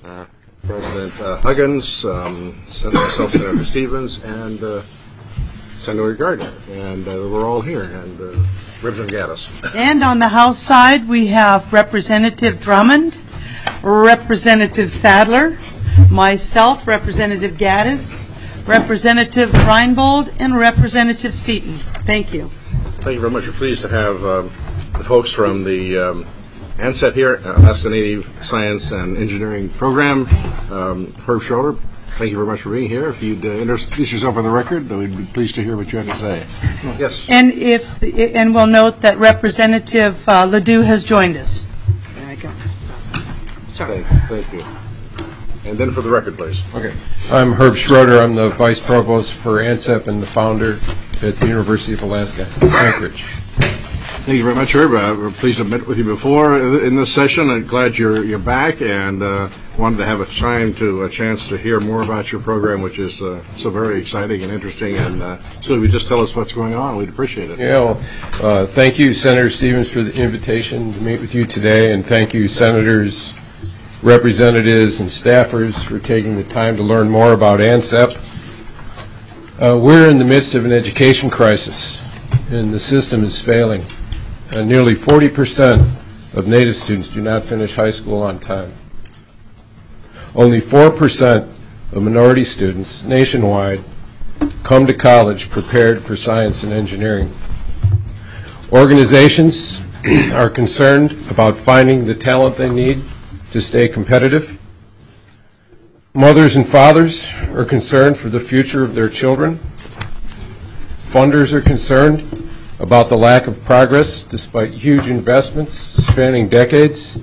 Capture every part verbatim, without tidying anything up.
uh, President uh, Huggins, um, Senator, myself, Senator Stevens, and uh, Senator Gardner, and uh, we're all here, and uh, Representative Gaddis. And on the House side, we have Representative Drummond, Representative Sadler, myself, Representative Gaddis, Representative Reinbold, and Representative Seaton. Thank you. Thank you very much. We're pleased to have um, the folks from the um, ANSEP here, uh, Alaska Native Science and Engineering Program. Um, Herb Schroeder, thank you very much for being here. If you'd uh, introduce yourself on the record, we'd be pleased to hear what you have to say. Yes. And if and we'll note that Representative uh, Ledoux has joined us. There I go. Sorry. Thank, thank you. And then for the record, please. Okay. I'm Herb Schroeder. I'm the Vice Provost for ANSEP and the founder at the University of Alaska, Anchorage. Thank you very much, Herb. Uh, we're pleased to have met with you before in this session. I'm glad you're you're back, and uh, wanted to have a time to a chance to hear more about your program, which is uh, so very exciting and interesting. And uh, so, if you just tell us what's going on, we'd appreciate it. Yeah. Well, uh, thank you, Senator Stevens, for the invitation to meet with you today, and thank you, Senators, representatives, and staffers for taking the time to learn more about ANSEP. Uh, we're in the midst of an education crisis, and the system is failing. Uh, nearly forty percent of Native students do not finish high school on time. Only four percent of minority students nationwide come to college prepared for science and engineering. Organizations are concerned about finding the talent they need to stay competitive. Mothers and fathers are concerned for the future of their children. Funders are concerned about the lack of progress despite huge investments spanning decades.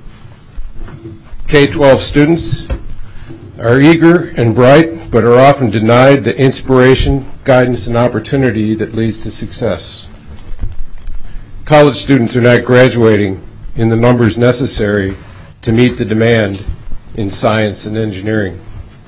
K twelve students are eager and bright, but are often denied the inspiration, guidance, and opportunity that leads to success. College students are not graduating in the numbers necessary to meet the demand in science and engineering.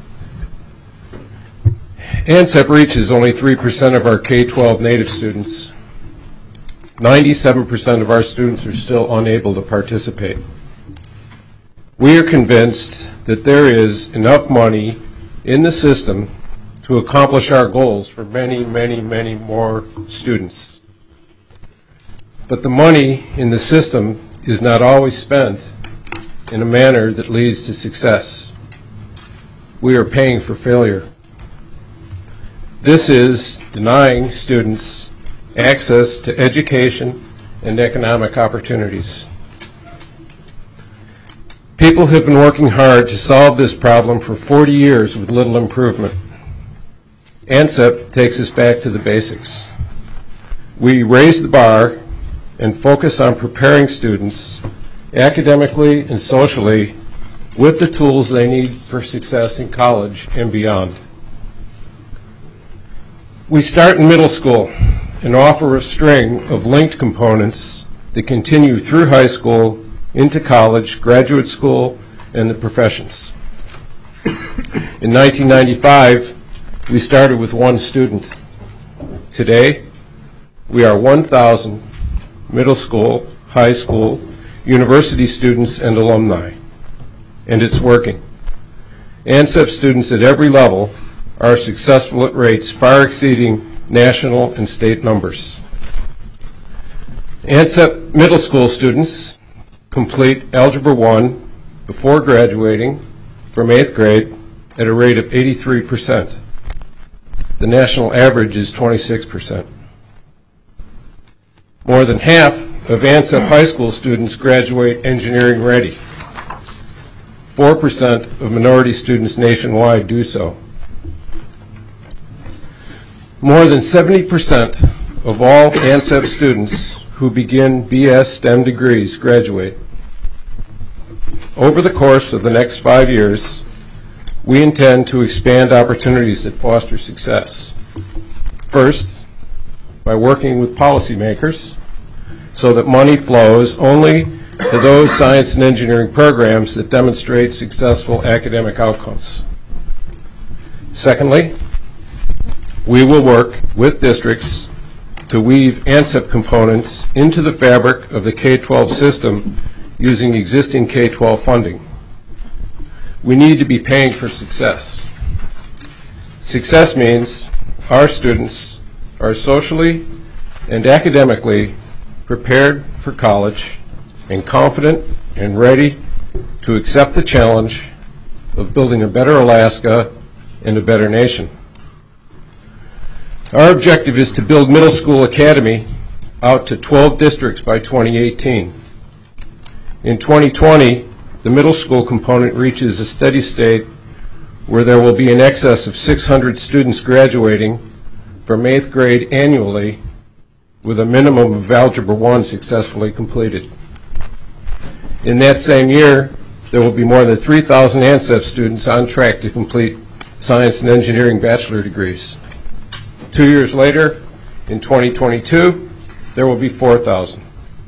ANSEP reaches only three percent of our K twelve Native students. ninety-seven percent of our students are still unable to participate. We are convinced that there is enough money in the system to accomplish our goals for many, many, many more students. But the money in the system is not always spent in a manner that leads to success. We are paying for failure. This is denying students access to education and economic opportunities. People have been working hard to solve this problem for forty years with little improvement. ANSEP takes us back to the basics. We raise the bar and focus on preparing students academically and socially with the tools they need for success in college and beyond. We start in middle school and offer a string of linked components that continue through high school, into college, graduate school, and the professions. In nineteen ninety-five, we started with one student. Today, we are one thousand middle school, high school, university students, and alumni, and it's working. ANSEP students at every level are successful at rates far exceeding national and state numbers. ANSEP middle school students complete Algebra one before graduating from eighth grade at a rate of eighty-three percent. The national average is twenty-six percent. More than half of ANSEP high school students graduate engineering ready. four percent of minority students nationwide do so. More than seventy percent of all ANSEP students who begin B S STEM degrees graduate. Over the course of the next five years, we intend to expand opportunities that foster success. First, by working with policymakers so that money flows only to those science and engineering programs that demonstrate successful academic outcomes. Secondly, we will work with districts to weave ANSEP components into the fabric of the K twelve system using existing K twelve funding. we need to be paying for success. Success means our students are socially and academically prepared for college and confident and ready to accept the challenge of building a better Alaska and a better nation. Our objective is to build Middle School Academy out to twelve districts by twenty eighteen. In twenty twenty, the middle school component reaches a steady state where there will be in excess of six hundred students graduating from eighth grade annually with a minimum of Algebra one successfully completed. In that same year, there will be more than three thousand ANCEP students on track to complete science and engineering bachelor degrees. Two years later, in twenty twenty-two, there will be four thousand.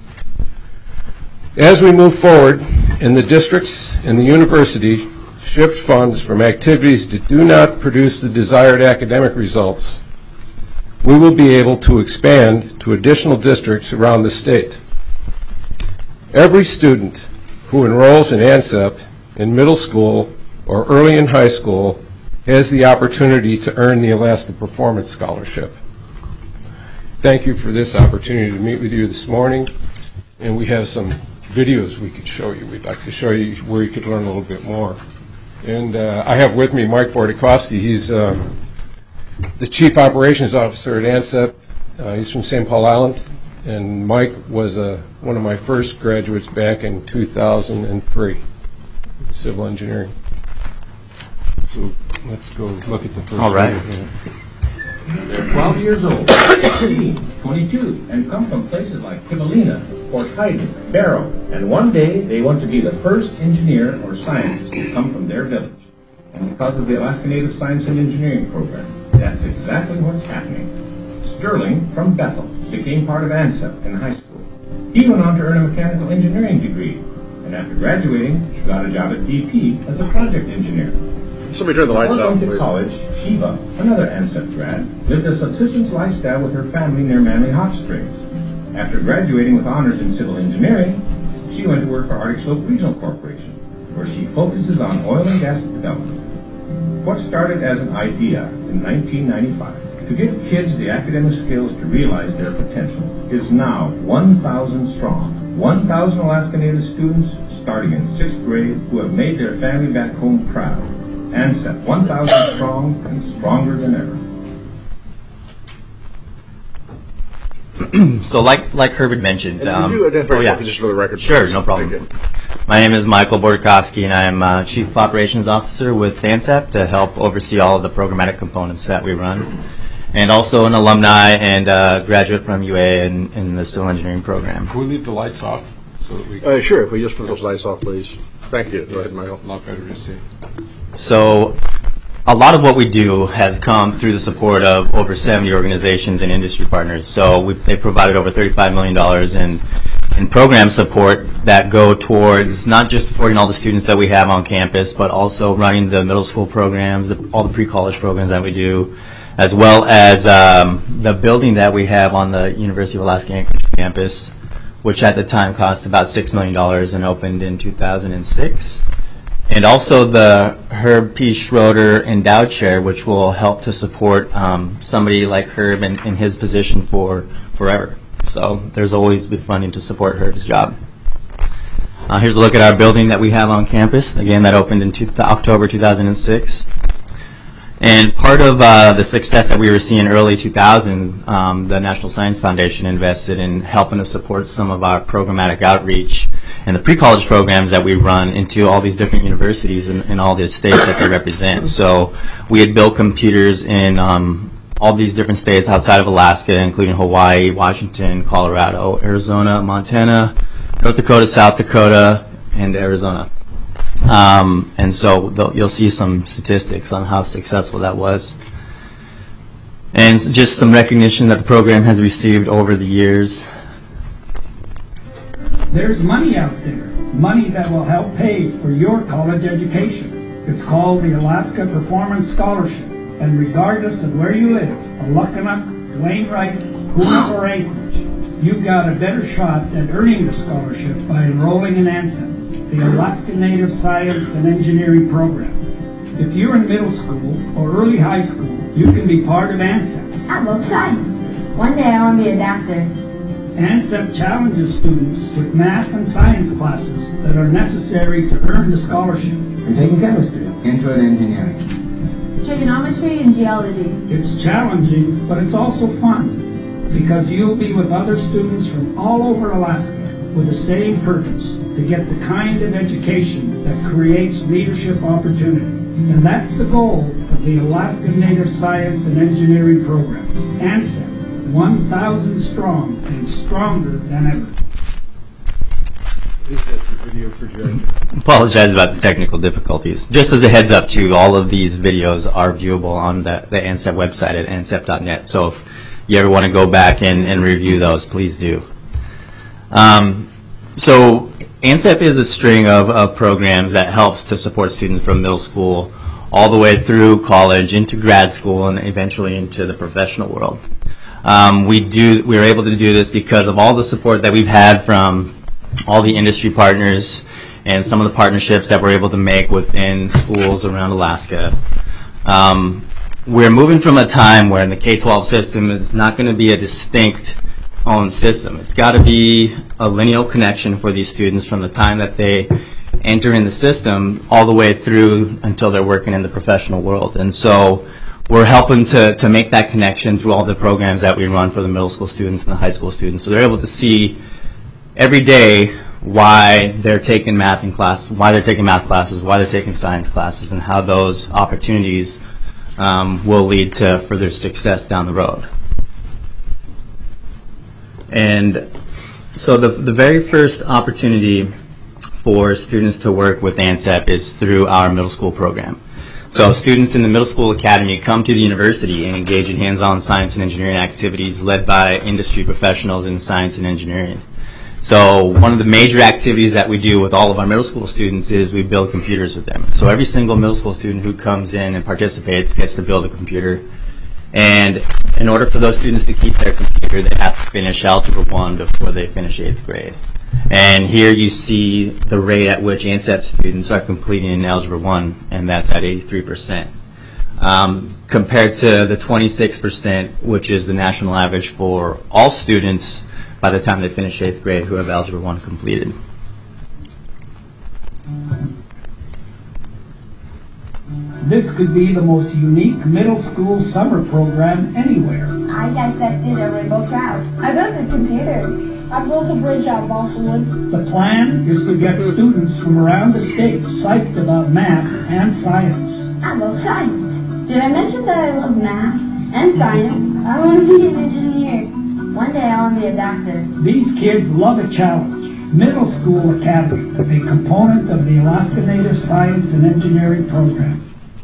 As we move forward and the districts and the university shift funds from activities that do not produce the desired academic results, we will be able to expand to additional districts around the state. Every student who enrolls in ANCEP in middle school or early in high school has the opportunity to earn the Alaska Performance Scholarship. Thank you for this opportunity to meet with you this morning, and we have some videos we could show you. We'd like to show you where you could learn a little bit more. And uh, I have with me Mike Bordakovsky. He's um, the Chief Operations Officer at ANCEP. Uh, he's from Saint Paul Island, and Mike was uh, one of my first graduates back in two thousand three, civil engineering. So let's go look at the first All right. video here. They're twelve years old, sixteen, twenty-two, and come from places like Kivalina, Fort Hyden, Barrow, and one day they want to be the first engineer or scientist to come from their village. And because of the Alaska Native Science and Engineering Program, that's exactly what's happening. Sterling from Bethel became part of ANCEP in high school. He went on to earn a mechanical engineering degree, and after graduating, got a job at D P as a project engineer. Somebody turn the lights Before off, going to please. college, Shiva, another ANCEP grad, lived a subsistence lifestyle with her family near Manly Hot Springs. After graduating with honors in civil engineering, she went to work for Arctic Slope Regional Corporation, where she focuses on oil and gas development. What started as an idea in nineteen ninety-five to give kids the academic skills to realize their potential is now one thousand strong. one thousand Alaska Native students starting in sixth grade who have made their family back home proud. ANCEP, one thousand strong and stronger than ever. So like like Herbert mentioned. And um, could you identify oh, yeah. yourself just for the record? Sure, please? no problem. Thank you. My name is Michael Bordakovsky, and I am uh, Chief Operations Officer with ANCEP to help oversee all of the programmatic components that we run. And also an alumni and uh, graduate from U A in, in the civil engineering program. Can we leave the lights off so that we Uh, sure, if we just put those lights off, please. Thank you. Go ahead, Michael. a lot better to see? So a lot of what we do has come through the support of over seventy organizations and industry partners. So we, they provided over thirty-five million dollars in, in program support that go towards not just supporting all the students that we have on campus, but also running the middle school programs, the, all the pre-college programs that we do, as well as um, the building that we have on the University of Alaska Anchorage campus, which at the time cost about six million dollars and opened in two thousand six. And also the Herb P. Schroeder Endowed Chair, which will help to support um, somebody like Herb in, in his position for forever. So there's always been funding to support Herb's job. Uh, here's a look at our building that we have on campus. Again, that opened in two, October two thousand six. And part of uh, the success that we were seeing early two thousand, um, the National Science Foundation invested in helping to support some of our programmatic outreach and the pre-college programs that we run into all these different universities in, in all the states that they represent. So we had built computers in um, all these different states outside of Alaska, including Hawaii, Washington, Colorado, Arizona, Montana, North Dakota, South Dakota, and Arizona. Um, and so you'll see some statistics on how successful that was. And just some recognition that the program has received over the years. There's money out there, money that will help pay for your college education. It's called the Alaska Performance Scholarship. And regardless of where you live, Aluckinock, Wainwright, Hoona, or Anchorage, you've got a better shot at earning the scholarship by enrolling in ANCEP. the Alaska Native Science and Engineering Program. If you're in middle school or early high school, you can be part of ANCEP. I love science. One day I want to be a doctor. ANCEP challenges students with math and science classes that are necessary to earn the scholarship. You're taking chemistry into an engineering. Trigonometry and geology. It's challenging, but it's also fun because you'll be with other students from all over Alaska with the same purpose, to get the kind of education that creates leadership opportunity. And that's the goal of the Alaska Native Science and Engineering Program, ANCEP, one thousand strong and stronger than ever. Please that's the video projection. Apologize about the technical difficulties. Just as a heads up too, all of these videos are viewable on the, the ANCEP website at ancep dot net. So if you ever want to go back and, and review those, please do. Um, so ANCEP is a string of, of programs that helps to support students from middle school all the way through college, into grad school, and eventually into the professional world. Um, we do we are able to do this because of all the support that we've had from all the industry partners and some of the partnerships that we're able to make within schools around Alaska. Um, we're moving from a time where in the K twelve system is not going to be a distinct own system. It's got to be a lineal connection for these students from the time that they enter in the system all the way through until they're working in the professional world. And so we're helping to, to make that connection through all the programs that we run for the middle school students and the high school students. So they're able to see every day why they're taking math in class, why they're taking math classes, why they're taking science classes, and how those opportunities um, will lead to further success down the road. And so the, the very first opportunity for students to work with ANCEP is through our middle school program. So students in the middle school academy come to the university and engage in hands-on science and engineering activities led by industry professionals in science and engineering. So one of the major activities that we do with all of our middle school students is we build computers with them. So every single middle school student who comes in and participates gets to build a computer. And in order for those students to keep their computer, they have to finish Algebra one before they finish eighth grade. And here you see the rate at which ANCEP students are completing Algebra one, and that's at eighty-three percent. Um, compared to the twenty-six percent, which is the national average for all students by the time they finish eighth grade who have Algebra one completed. This could be the most unique middle school summer program anywhere. I dissected a rainbow trout. I built a computer. I built a bridge out of balsa wood. The plan is to get students from around the state psyched about math and science. I love science. Did I mention that I love math and science? I want to be an engineer. One day I want to be a doctor. These kids love a challenge. Middle School Academy, a component of the Alaska Native Science and Engineering Program.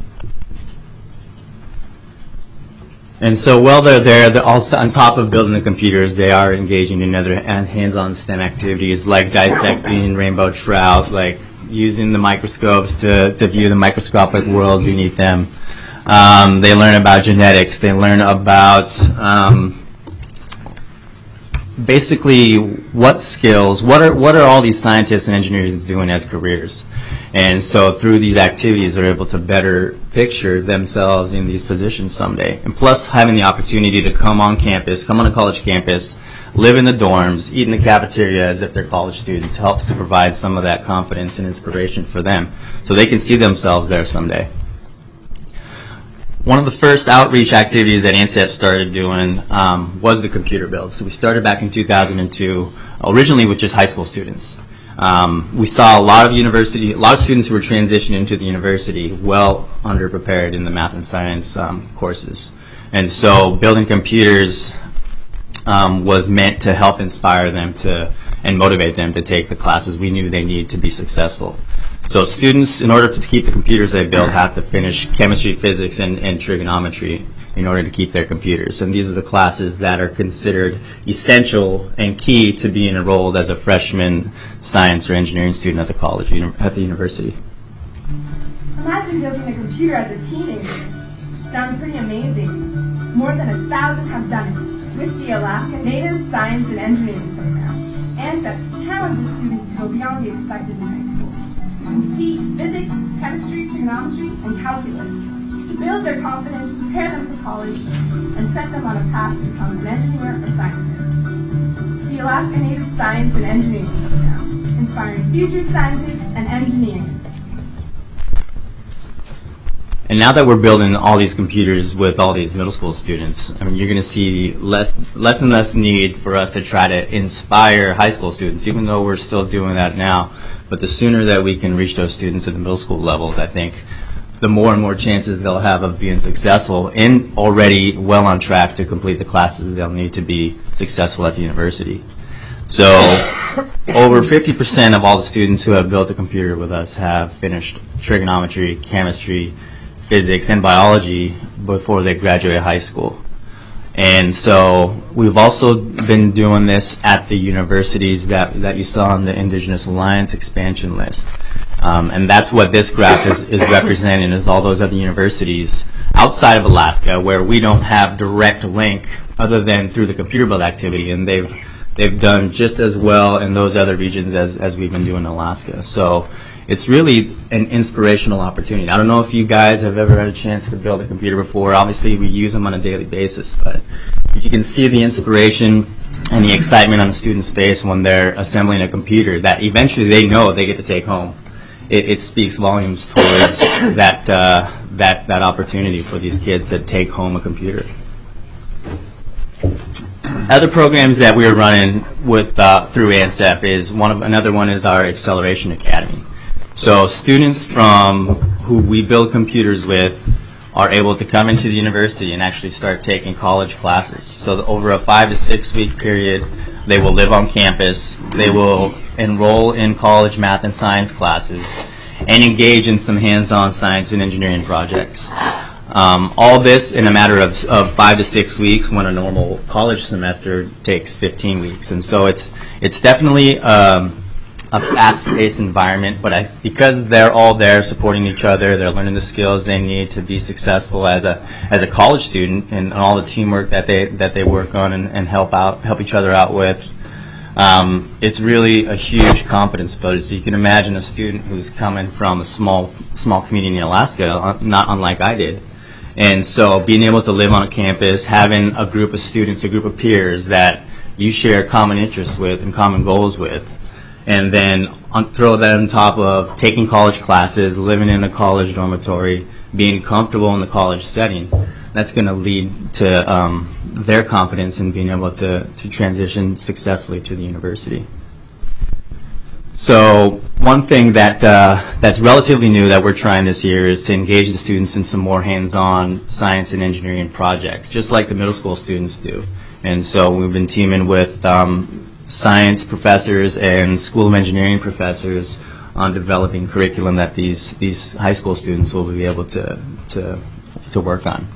And so while they're there, they're also on top of building the computers, they are engaging in other hands-on STEM activities like dissecting rainbow trout, like using the microscopes to, to view the microscopic world beneath them. Um, they learn about genetics. They learn about um, basically what skills, what are what are all these scientists and engineers doing as careers. And so through these activities, they're able to better picture themselves in these positions someday. And plus having the opportunity to come on campus, come on a college campus, live in the dorms, eat in the cafeteria as if they're college students helps to provide some of that confidence and inspiration for them so they can see themselves there someday. One of the first outreach activities that ANCEP started doing um, was the computer build. So we started back in two thousand two, originally with just high school students. Um, we saw a lot of university, a lot of students who were transitioning into the university well underprepared in the math and science um, courses. And so building computers um, was meant to help inspire them to and motivate them to take the classes we knew they needed to be successful. So students, in order to keep the computers they build, have to finish chemistry, physics, and, and trigonometry in order to keep their computers. And these are the classes that are considered essential and key to being enrolled as a freshman science or engineering student at the college, at the university. Imagine building a computer as a teenager. Sounds pretty amazing. More than a thousand have done it with the Alaska Native Science and Engineering Program. ANCEP challenges students to go beyond the expected in high school. complete physics, chemistry, trigonometry, and calculus to build their confidence, prepare them for college, and set them on a path to become an engineer or scientist. The Alaska Native Science and Engineering Program, inspiring future scientists and engineers. And now that we're building all these computers with all these middle school students, I mean, you're going to see less, less and less need for us to try to inspire high school students, even though we're still doing that now. But the sooner that we can reach those students at the middle school levels, I think, the more and more chances they'll have of being successful and already well on track to complete the classes they'll need to be successful at the university. So over fifty percent of all the students who have built a computer with us have finished trigonometry, chemistry, physics, and biology before they graduate high school. And so we've also been doing this at the universities that, that you saw on the Indigenous Alliance expansion list. Um, and that's what this graph is, is representing, is all those other universities outside of Alaska where we don't have direct link other than through the computer build activity. And they've, they've done just as well in those other regions as, as we've been doing in Alaska. So it's really an inspirational opportunity. I don't know if you guys have ever had a chance to build a computer before. Obviously, we use them on a daily basis, but you can see the inspiration and the excitement on the student's face when they're assembling a computer that eventually they know they get to take home. It, it speaks volumes towards that, uh, that, that opportunity for these kids to take home a computer. Other programs that we're running with uh, through ANCEP is one of another one is our Acceleration Academy. So students from who we build computers with are able to come into the university and actually start taking college classes. So over a five to six week period, they will live on campus, they will enroll in college math and science classes, and engage in some hands-on science and engineering projects. Um, all this in a matter of, of five to six weeks when a normal college semester takes fifteen weeks. And so it's, it's definitely um, a fast-paced environment, but I, because they're all there supporting each other, they're learning the skills they need to be successful as a as a college student, and all the teamwork that they that they work on and, and help out help each other out with. Um, it's really a huge confidence builder. So you can imagine a student who's coming from a small small community in Alaska, not unlike I did, and so being able to live on a campus, having a group of students, a group of peers that you share common interests with and common goals with, and then on, throw that on top of taking college classes, living in a college dormitory, being comfortable in the college setting, that's going to lead to um, their confidence in being able to, to transition successfully to the university. So one thing that uh, that's relatively new that we're trying this year is to engage the students in some more hands-on science and engineering projects, just like the middle school students do. And so we've been teaming with um, science professors and School of Engineering professors on developing curriculum that these these high school students will be able to to to work on.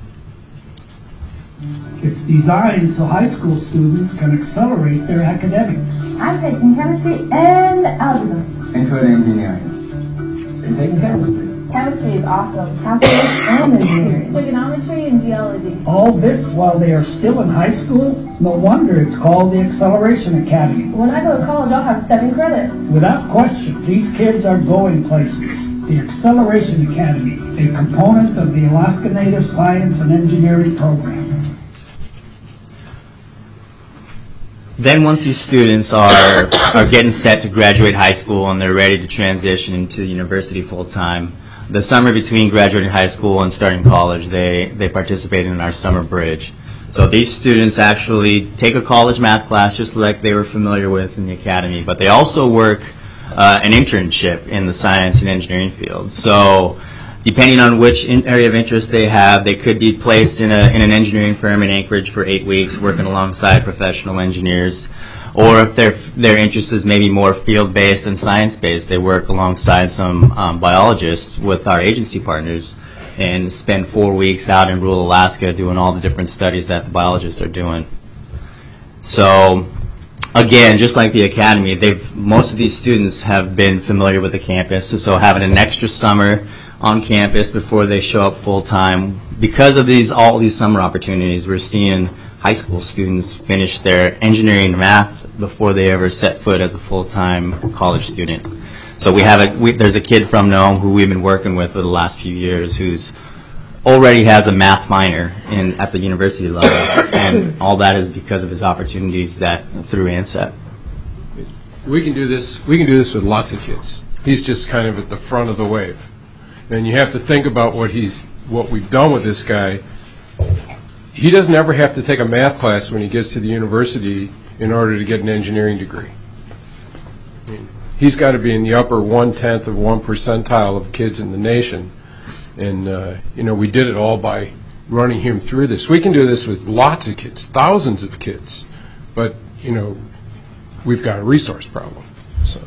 It's designed so high school students can accelerate their academics. I'm taking chemistry and algebra. Intro to engineering. They're taking chemistry. Chemistry is awesome. Calculus and engineering. Trigonometry and geology. All this while they are still in high school? No wonder it's called the Acceleration Academy. When I go to college, I'll have seven credits. Without question, these kids are going places. The Acceleration Academy, a component of the Alaska Native Science and Engineering Program. Then once these students are, are getting set to graduate high school and they're ready to transition into the university full-time, the summer between graduating high school and starting college, they, they participate in our summer bridge. So these students actually take a college math class just like they were familiar with in the academy, but they also work uh, an internship in the science and engineering field. So depending on which in area of interest they have, they could be placed in, a, in an engineering firm in Anchorage for eight weeks working alongside professional engineers. Or if their, their interest is maybe more field-based and science-based, they work alongside some um, biologists with our agency partners and spend four weeks out in rural Alaska doing all the different studies that the biologists are doing. So again, just like the academy, they've, most of these students have been familiar with the campus, so having an extra summer on campus before they show up full-time. Because of these all these summer opportunities, we're seeing high school students finish their engineering and math before they ever set foot as a full-time college student. So we have a we, there's a kid from Nome who we've been working with for the last few years who's already has a math minor in at the university level, and all that is because of his opportunities that through ANSEP. We can do this. We can do this with lots of kids. He's just kind of at the front of the wave, and you have to think about what he's what we've done with this guy. He doesn't ever have to take a math class when he gets to the university in order to get an engineering degree. I mean, he's got to be in the upper one-tenth of one percentile of kids in the nation. And, uh, you know, we did it all by running him through this. We can do this with lots of kids, thousands of kids. But, you know, we've got a resource problem. So.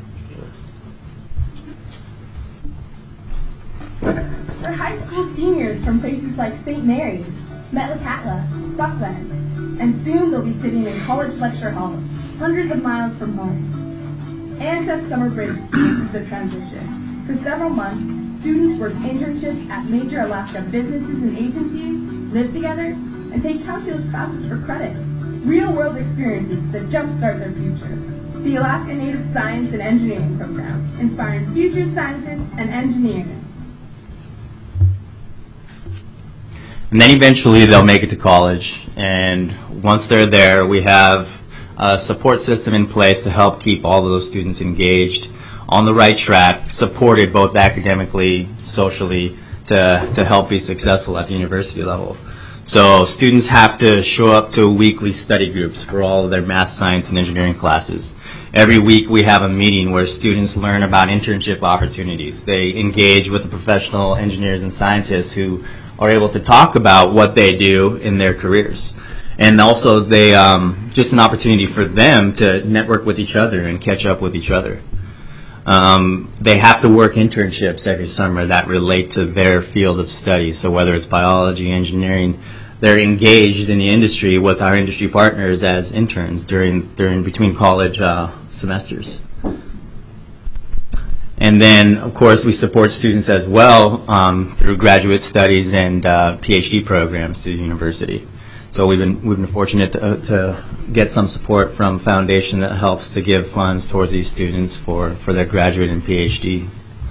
For high school seniors from places like Saint Mary's, Metlakatla, Buckland, and soon they'll be sitting in college lecture halls, hundreds of miles from home. ANSEP Summer Break eases the transition. For several months, students work internships at major Alaska businesses and agencies, live together, and take calculus classes for credit. Real-world experiences that jumpstart their future. The Alaska Native Science and Engineering Program, inspiring future scientists and engineers. And then eventually they'll make it to college, and once they're there, we have a support system in place to help keep all of those students engaged, on the right track, supported both academically, socially, to, to help be successful at the university level. So students have to show up to weekly study groups for all of their math, science, and engineering classes. Every week we have a meeting where students learn about internship opportunities. They engage with the professional engineers and scientists who are able to talk about what they do in their careers. And also they um, just an opportunity for them to network with each other and catch up with each other. Um, they have to work internships every summer that relate to their field of study. So whether it's biology, engineering, they're engaged in the industry with our industry partners as interns during, during between college uh, semesters. And then, of course, we support students as well um, through graduate studies and uh, PhD programs through the university. So we've been we've been fortunate to, uh, to get some support from a foundation that helps to give funds towards these students for, for their graduate and PhD.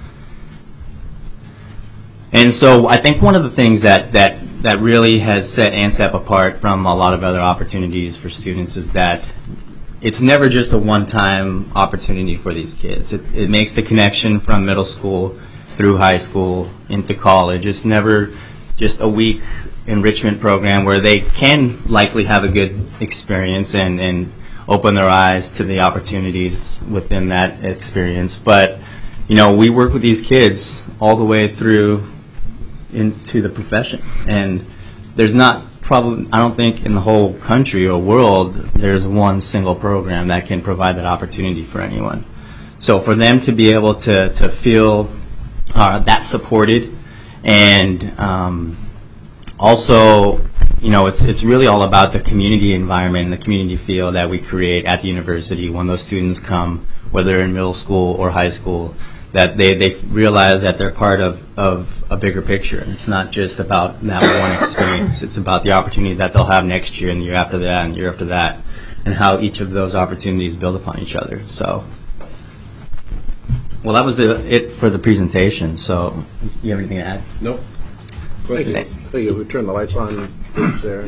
And so I think one of the things that, that, that really has set ANSEP apart from a lot of other opportunities for students is that it's never just a one-time opportunity for these kids. It, it makes the connection from middle school through high school into college. It's never just a week enrichment program where they can likely have a good experience and, and open their eyes to the opportunities within that experience. But, you know, we work with these kids all the way through into the profession. And there's not probably, I don't think in the whole country or world, there's one single program that can provide that opportunity for anyone. So for them to be able to, to feel uh, that supported, and um, also, you know, it's, it's really all about the community environment and the community feel that we create at the university when those students come, whether they're in middle school or high school, that they, they realize that they're part of, of a bigger picture. It's not just about that one experience. It's about the opportunity that they'll have next year and the year after that and the year after that, and how each of those opportunities build upon each other. So, well, that was the, it for the presentation. So, you have anything to add? Nope. Thank you. Thank you. We turn the lights on there.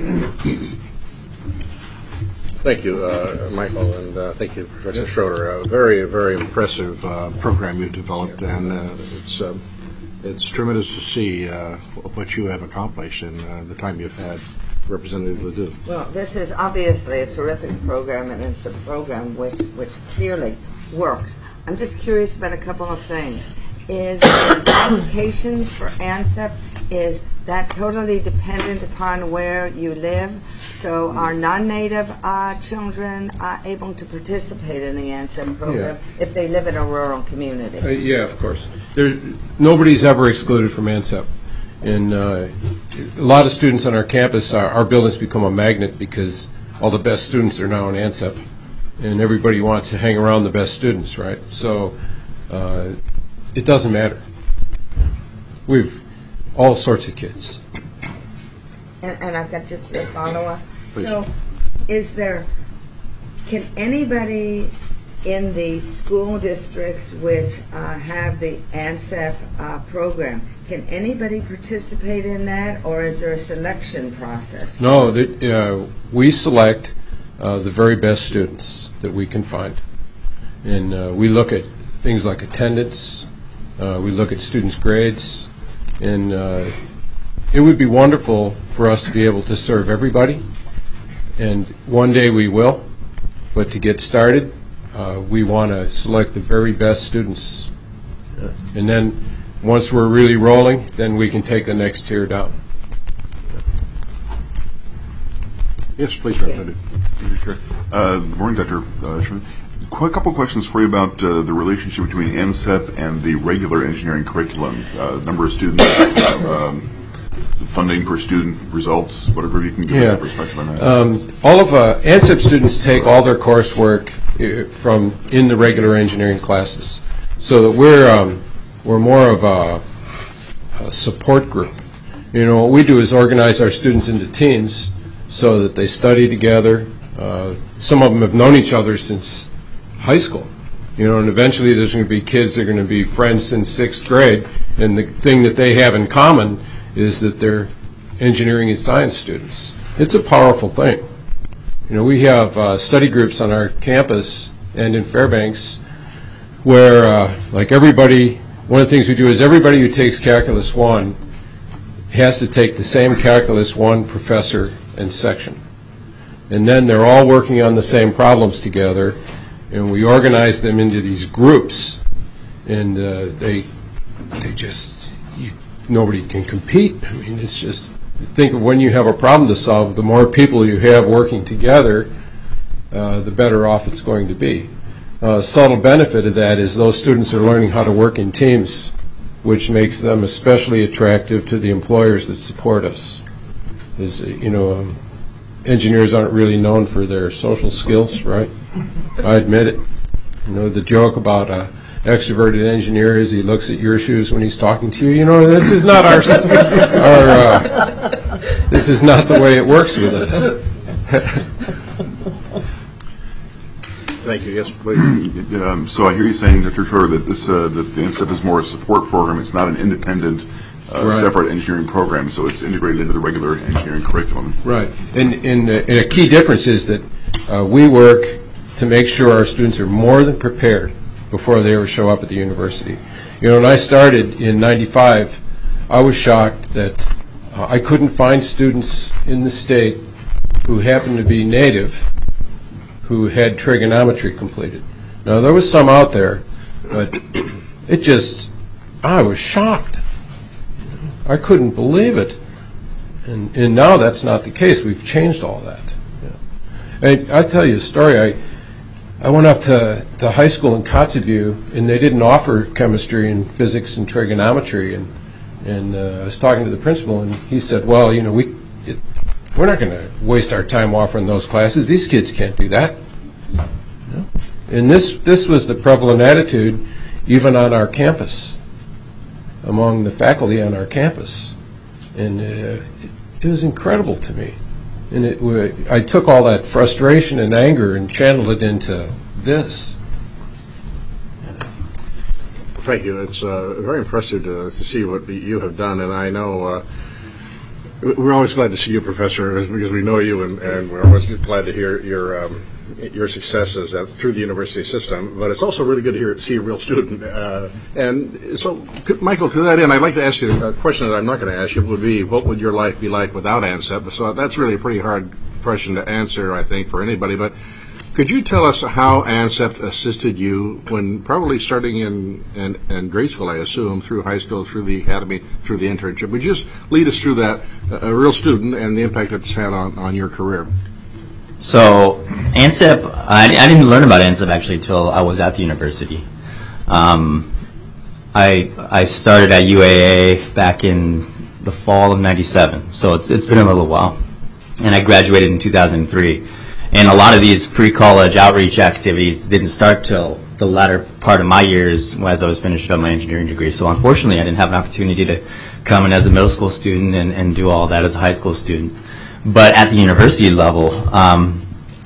Thank you, uh, Michael, and uh, thank you, Professor Schroeder. A very, very impressive uh, program you've developed, and uh, it's uh, it's tremendous to see uh, what you have accomplished in uh, the time you've had, Representative Ledoux. Well, this is obviously a terrific program, and it's a program which, which clearly works. I'm just curious about a couple of things. Is the applications for ANSEP, is that totally dependent upon where you live? So are non-native uh, children uh, able to participate in the ANSEP program Yeah. if they live in a rural community? Uh, yeah, of course. There, nobody's ever excluded from ANSEP. And uh, a lot of students on our campus, our, our buildings become a magnet because all the best students are now in ANSEP. And everybody wants to hang around the best students, right? So uh, it doesn't matter. We've all sorts of kids. And, and I've got just a follow-up. So is there, can anybody in the school districts which uh, have the ANSEP uh, program, can anybody participate in that, or is there a selection process? No, the, uh, we select uh, the very best students that we can find. And uh, we look at things like attendance, uh, we look at students' grades, and uh, it would be wonderful for us to be able to serve everybody, and one day we will, but to get started, uh, we want to select the very best students. Uh, and then once we're really rolling, then we can take the next tier down. Yes, please, Representative. Sure. Uh, good morning, Doctor Uh, Sherman. A couple questions for you about uh, the relationship between ANSEP and the regular engineering curriculum. Uh, number of students, um, funding per student, results, whatever you can give yeah. us a perspective on that. Um, all of uh, ANSEP students take all their coursework uh, from in the regular engineering classes, so that we're um, we're more of a, a support group. You know, what we do is organize our students into teams so that they study together. Uh, some of them have known each other since high school, you know, and eventually there's going to be kids that are going to be friends since sixth grade, and the thing that they have in common is that they're engineering and science students. It's a powerful thing. You know, we have uh, study groups on our campus and in Fairbanks where, uh, like everybody, one of the things we do is everybody who takes Calculus one has to take the same Calculus one professor and section. And then they're all working on the same problems together, and we organize them into these groups, and uh, they they just, you, nobody can compete. I mean, it's just, think of when you have a problem to solve, the more people you have working together, uh, the better off it's going to be. Uh, a subtle benefit of that is those students are learning how to work in teams, which makes them especially attractive to the employers that support us. Is, you know, um, engineers aren't really known for their social skills, right? I admit it. You know, the joke about a extroverted engineer is he looks at your shoes when he's talking to you. You know, this is not our, our uh, this is not the way it works with us. Thank you. Yes, please. um, so I hear you saying, Doctor Schroeder, that this uh, that the ANSEP is more a support program. It's not an independent, uh, right. separate engineering program. So it's integrated into the regular engineering curriculum. Right. And, and, uh, and a key difference is that uh, we work to make sure our students are more than prepared before they ever show up at the university. You know, when I started in ninety-five, I was shocked that uh, I couldn't find students in the state who happened to be native who had trigonometry completed. Now, there was some out there, but it just, I was shocked. I couldn't believe it. And, and now that's not the case. We've changed all that. Yeah. I, I'll tell you a story. I, I went up to the high school in Kotzebue, and they didn't offer chemistry and physics and trigonometry. And, and uh, I was talking to the principal, and he said, well, you know, we, it, we're not going to waste our time offering those classes. These kids can't do that. Yeah. And this, this was the prevalent attitude even on our campus, among the faculty on our campus. And uh, it, it was incredible to me. And it, I took all that frustration and anger and channeled it into this. Thank you. It's uh, very impressive to, to see what you have done, and I know uh, we're always glad to see you, Professor, because we know you, and, and we're always glad to hear your um, your successes at, through the university system. But it's also really good to hear see a real student. Uh, and so, Michael, to that end, I'd like to ask you a question that I'm not going to ask you. Would be, what would your life be like without ANSEP? So that's really a pretty hard question to answer, I think, for anybody. But could you tell us how ANSEP assisted you when probably starting in, in, in grade school, I assume, through high school, through the academy, through the internship? Would you just lead us through that, uh, a real student, and the impact it's had on, on your career? So ANSEP, I, I didn't learn about ANSEP actually until I was at the university. Um, I, I started at U A A back in the fall of ninety-seven, so it's, it's been a little while. And I graduated in two thousand three. And a lot of these pre-college outreach activities didn't start till the latter part of my years as I was finishing up my engineering degree. So unfortunately, I didn't have an opportunity to come in as a middle school student and, and do all that as a high school student. But at the university level, um,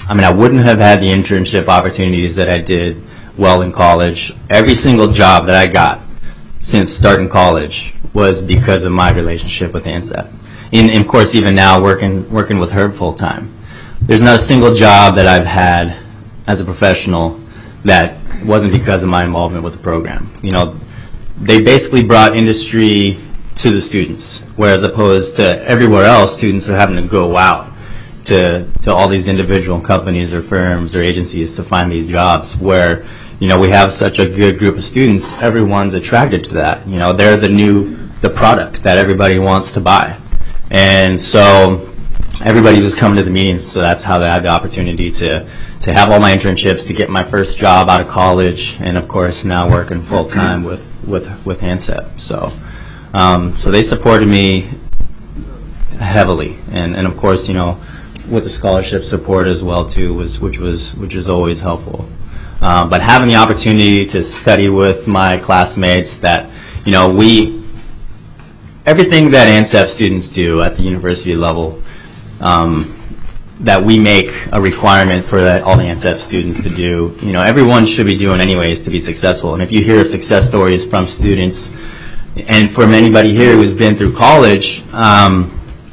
I mean, I wouldn't have had the internship opportunities that I did well in college. Every single job that I got since starting college was because of my relationship with ANSEP. And, and of course, even now, working working with Herb full time, there's not a single job that I've had as a professional that wasn't because of my involvement with the program. You know, they basically brought industry to the students, whereas opposed to everywhere else, students are having to go out to to all these individual companies or firms or agencies to find these jobs. Where, you know, we have such a good group of students, everyone's attracted to that. You know, they're the new the product that everybody wants to buy, and so everybody was coming to the meetings. So that's how I had the opportunity to to have all my internships, to get my first job out of college, and of course now working full time with with with ANSEP. So um, so they supported me heavily, and and of course, you know, with the scholarship support as well too, was which was which is always helpful. Uh, but having the opportunity to study with my classmates, that, you know, we everything that ANSEP students do at the university level, um, that we make a requirement for that all the ANSEP students to do, you know, everyone should be doing anyways to be successful. And if you hear success stories from students, and from anybody here who's been through college, um,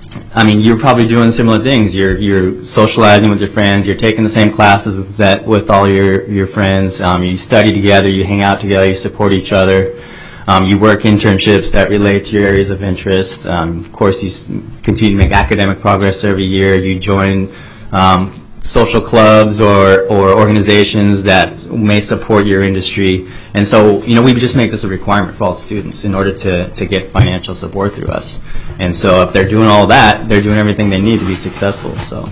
I mean, you're probably doing similar things. You're you're socializing with your friends. You're taking the same classes that with all your your friends. Um, you study together. You hang out together. You support each other. Um, you work internships that relate to your areas of interest. Um, of course, you s- continue to make academic progress every year. You join um, social clubs or, or organizations that may support your industry. And so, you know, we just make this a requirement for all students in order to, to get financial support through us. And so if they're doing all that, they're doing everything they need to be successful. So.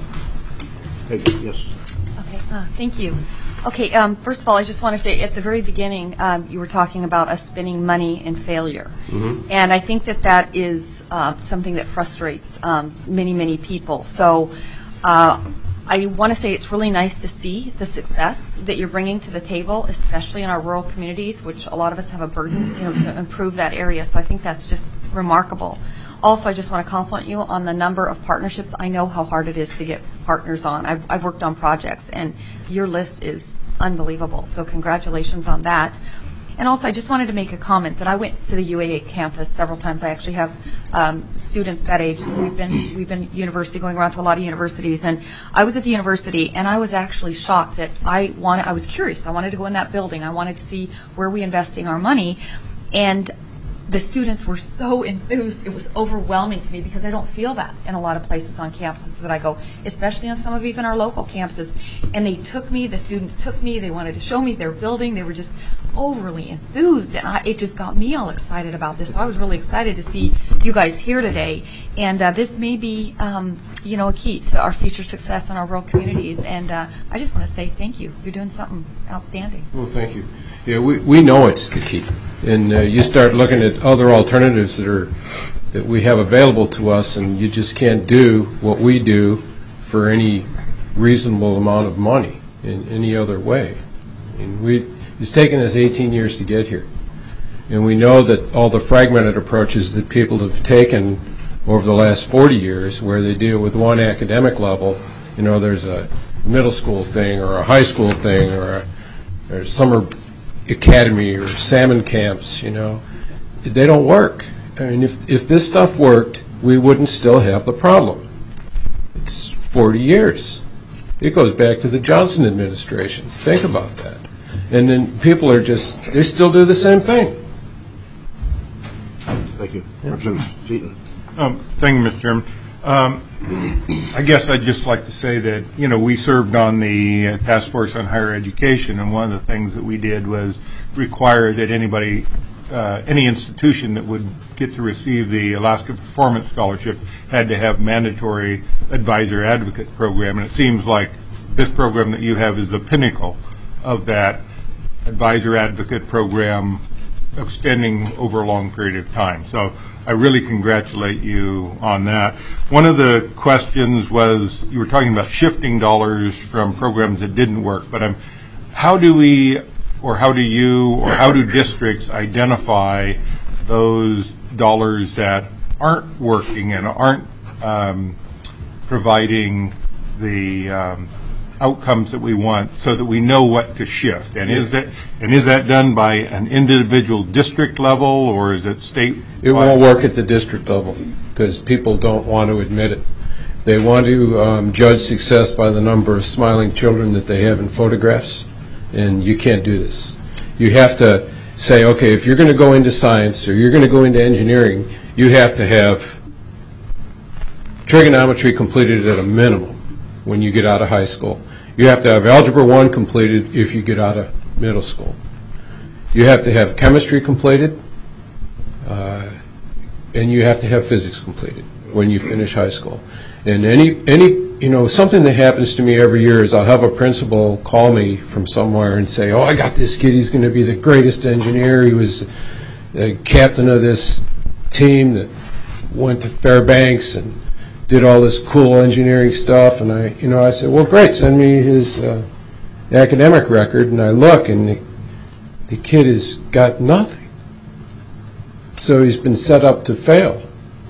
Hey, yes. Okay, uh, thank you. Okay, um, first of all, I just want to say at the very beginning, um, you were talking about us spending money in failure. Mm-hmm. And I think that that is uh, something that frustrates um, many, many people. So uh, I want to say it's really nice to see the success that you're bringing to the table, especially in our rural communities, which a lot of us have a burden, you know, to improve that area. So I think that's just remarkable. Also, I just want to compliment you on the number of partnerships. I know how hard it is to get partners on. I've, I've worked on projects, and your list is unbelievable. So congratulations on that. And also, I just wanted to make a comment that I went to the U A A campus several times. I actually have um, students that age. We've been we've been university going around to a lot of universities, and I was at the university, and I was actually shocked that I wanted. I was curious. I wanted to go in that building. I wanted to see where we investing our money, and the students were so enthused. It was overwhelming to me because I don't feel that in a lot of places on campuses that I go, especially on some of even our local campuses. And they took me, the students took me, they wanted to show me their building. They were just overly enthused, and I, it just got me all excited about this. So I was really excited to see you guys here today. And uh, this may be, um, you know, a key to our future success in our rural communities. And uh, I just want to say thank you. You're doing something outstanding. Well, thank you. Yeah, we, we know it's the key. And uh, you start looking at other alternatives that are that we have available to us, and you just can't do what we do for any reasonable amount of money in any other way. And we, it's taken us eighteen years to get here. And we know that all the fragmented approaches that people have taken over the last forty years, where they deal with one academic level, you know, there's a middle school thing or a high school thing or a, or a summer academy or salmon camps, you know, they don't work. I mean, if if this stuff worked, we wouldn't still have the problem. It's forty years. It goes back to the Johnson administration. Think about that. And then people are just, they still do the same thing. Thank you. Representative Seaton. Um, thank you, Mister Chairman. Um, I guess I'd just like to say that, you know, we served on the uh, Task Force on Higher Education, and one of the things that we did was require that anybody, uh, any institution that would get to receive the Alaska Performance Scholarship had to have mandatory advisor advocate program, and it seems like this program that you have is the pinnacle of that advisor advocate program extending over a long period of time. So I really congratulate you on that. One of the questions was, you were talking about shifting dollars from programs that didn't work, but um, how do we, or how do you, or how do districts identify those dollars that aren't working and aren't um, providing the um, outcomes that we want so that we know what to shift? And is that, and is that done by an individual district level, or is it state? It won't work at the district level because people don't want to admit it. They want to um, judge success by the number of smiling children that they have in photographs, and you can't do this. You have to say, okay, if you're going to go into science or you're going to go into engineering, you have to have trigonometry completed at a minimum when you get out of high school. You have to have Algebra one completed if you get out of middle school. You have to have chemistry completed, uh, and you have to have physics completed when you finish high school. And any, any, you know, something that happens to me every year is I'll have a principal call me from somewhere and say, oh, I got this kid, he's going to be the greatest engineer. He was the captain of this team that went to Fairbanks and did all this cool engineering stuff. And I, you know, I said, well, great, send me his uh, academic record. And I look, and the, the kid has got nothing. So he's been set up to fail.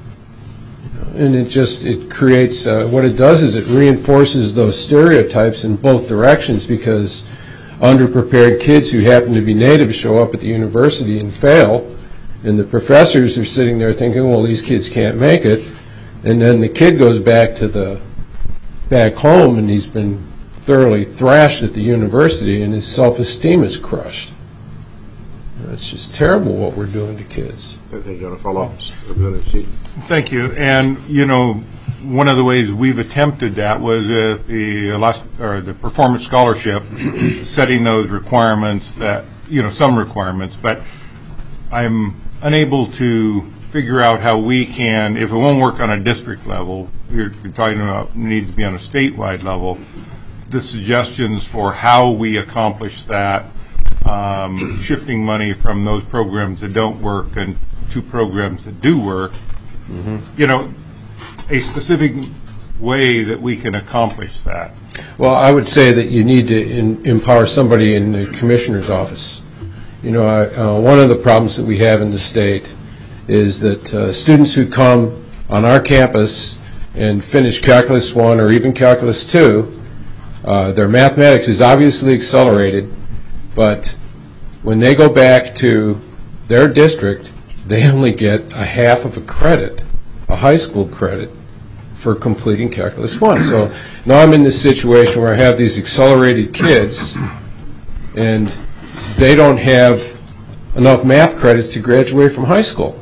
And it just, it creates, uh, what it does is it reinforces those stereotypes in both directions, because underprepared kids who happen to be native show up at the university and fail, and the professors are sitting there thinking, well, these kids can't make it. And then the kid goes back to the, back home, and he's been thoroughly thrashed at the university, and his self-esteem is crushed. You know, it's just terrible what we're doing to kids. I think you want to follow up, Representative Seaton. Thank you. And, you know, one of the ways we've attempted that was uh, the Alaska, or the performance scholarship, setting those requirements that, you know, some requirements, but I'm unable to figure out how we can, if it won't work on a district level, you're, you're talking about needs to be on a statewide level, the suggestions for how we accomplish that, um, shifting money from those programs that don't work and to programs that do work, mm-hmm. you know, a specific way that we can accomplish that. Well, I would say that you need to in, empower somebody in the commissioner's office. You know, I, uh, one of the problems that we have in the state is that uh, students who come on our campus and finish Calculus one or even Calculus two, uh, their mathematics is obviously accelerated, but when they go back to their district, they only get a half of a credit, a high school credit, for completing Calculus one. So now I'm in this situation where I have these accelerated kids, and they don't have enough math credits to graduate from high school.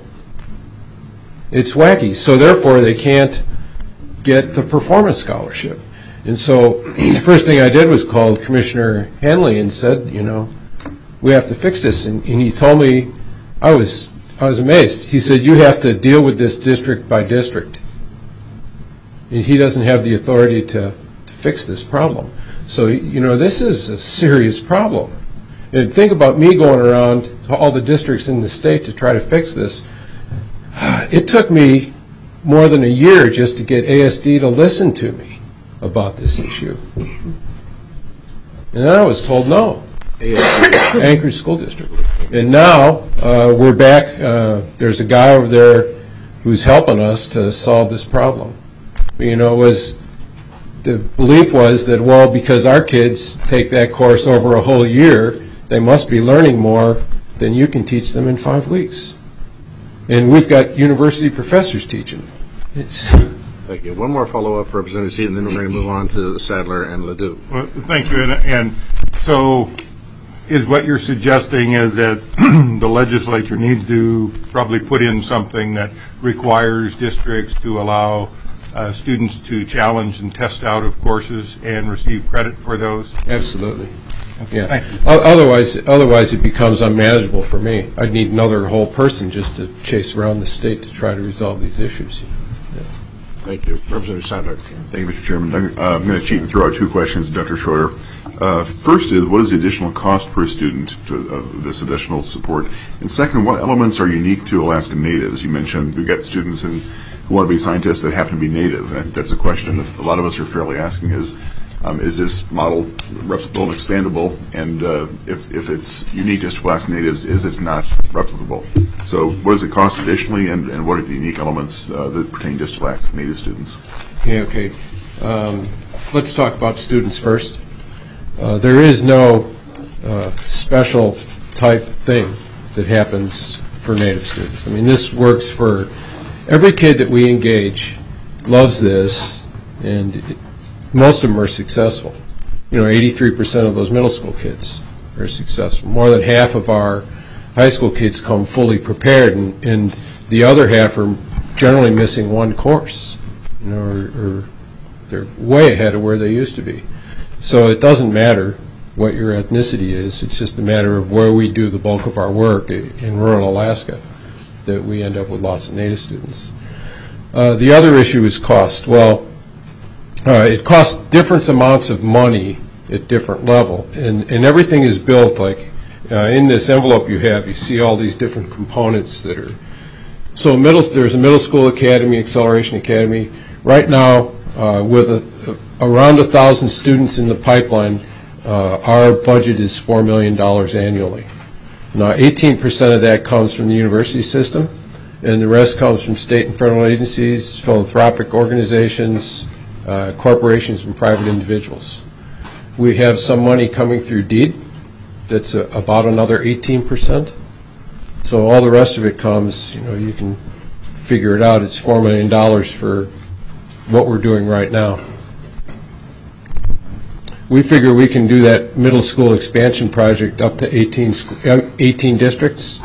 It's wacky. So therefore, they can't get the performance scholarship. And so the first thing I did was call Commissioner Hanley and said, you know, we have to fix this. And, and he told me, I was, I was amazed. He said, you have to deal with this district by district. And he doesn't have the authority to, to fix this problem. So, you know, this is a serious problem. And think about me going around to all the districts in the state to try to fix this. It took me more than a year just to get A S D to listen to me about this issue. And then I was told no. Anchorage School District. And now uh, we're back. Uh, there's a guy over there who's helping us to solve this problem. You know, it was the belief was that, well, because our kids take that course over a whole year, they must be learning more than you can teach them in five weeks. And we've got university professors teaching. It's Thank you. One more follow-up, Representative Seaton, and then we're going to move on to Sadler and Ledoux. Well, thank you. And, and so is what you're suggesting is that the legislature needs to probably put in something that requires districts to allow uh, students to challenge and test out of courses and receive credit for those? Absolutely. Okay, yeah. thank you. Otherwise, otherwise it becomes unmanageable for me. I'd need another whole person just to chase around the state to try to resolve these issues. Yeah. Thank you. Representative Sadler. Thank you, Mister Chairman. Uh, I'm going to cheat and throw out two questions, Doctor Schroeder. Uh, first is, what is the additional cost per student to uh, this additional support? And second, what elements are unique to Alaska Natives? You mentioned we've got students in, who want to be scientists that happen to be Native. And I think that's a question that a lot of us are fairly asking is, Um, is this model replicable and expandable? And uh, if, if it's unique just to Alaska Natives, is it not replicable? So what does it cost additionally, and, and what are the unique elements uh, that pertain just to Alaska Native students? Yeah, okay. Um, let's talk about students first. Uh, there is no uh, special type thing that happens for Native students. I mean, this works for every kid that we engage, loves this, and it, most of them are successful. You know, eighty-three percent of those middle school kids are successful. More than half of our high school kids come fully prepared, and, and the other half are generally missing one course, you know, or, or they're way ahead of where they used to be. So it doesn't matter what your ethnicity is. It's just a matter of where we do the bulk of our work in rural Alaska that we end up with lots of Native students. Uh, the other issue is cost. Well, uh, it costs different amounts of money at different level, and, and everything is built like uh, in this envelope you have, you see all these different components that are, so middle, there's a middle school academy, acceleration academy. Right now, uh, with a, a, around a thousand students in the pipeline, uh, our budget is four million dollars annually. Now, eighteen percent of that comes from the university system, and the rest comes from state and federal agencies, philanthropic organizations, uh, corporations, and private individuals. We have some money coming through deed. That's a, about another eighteen percent. So all the rest of it comes, you know, you can figure it out. It's four million dollars for what we're doing right now. We figure we can do that middle school expansion project up to eighteen, eighteen districts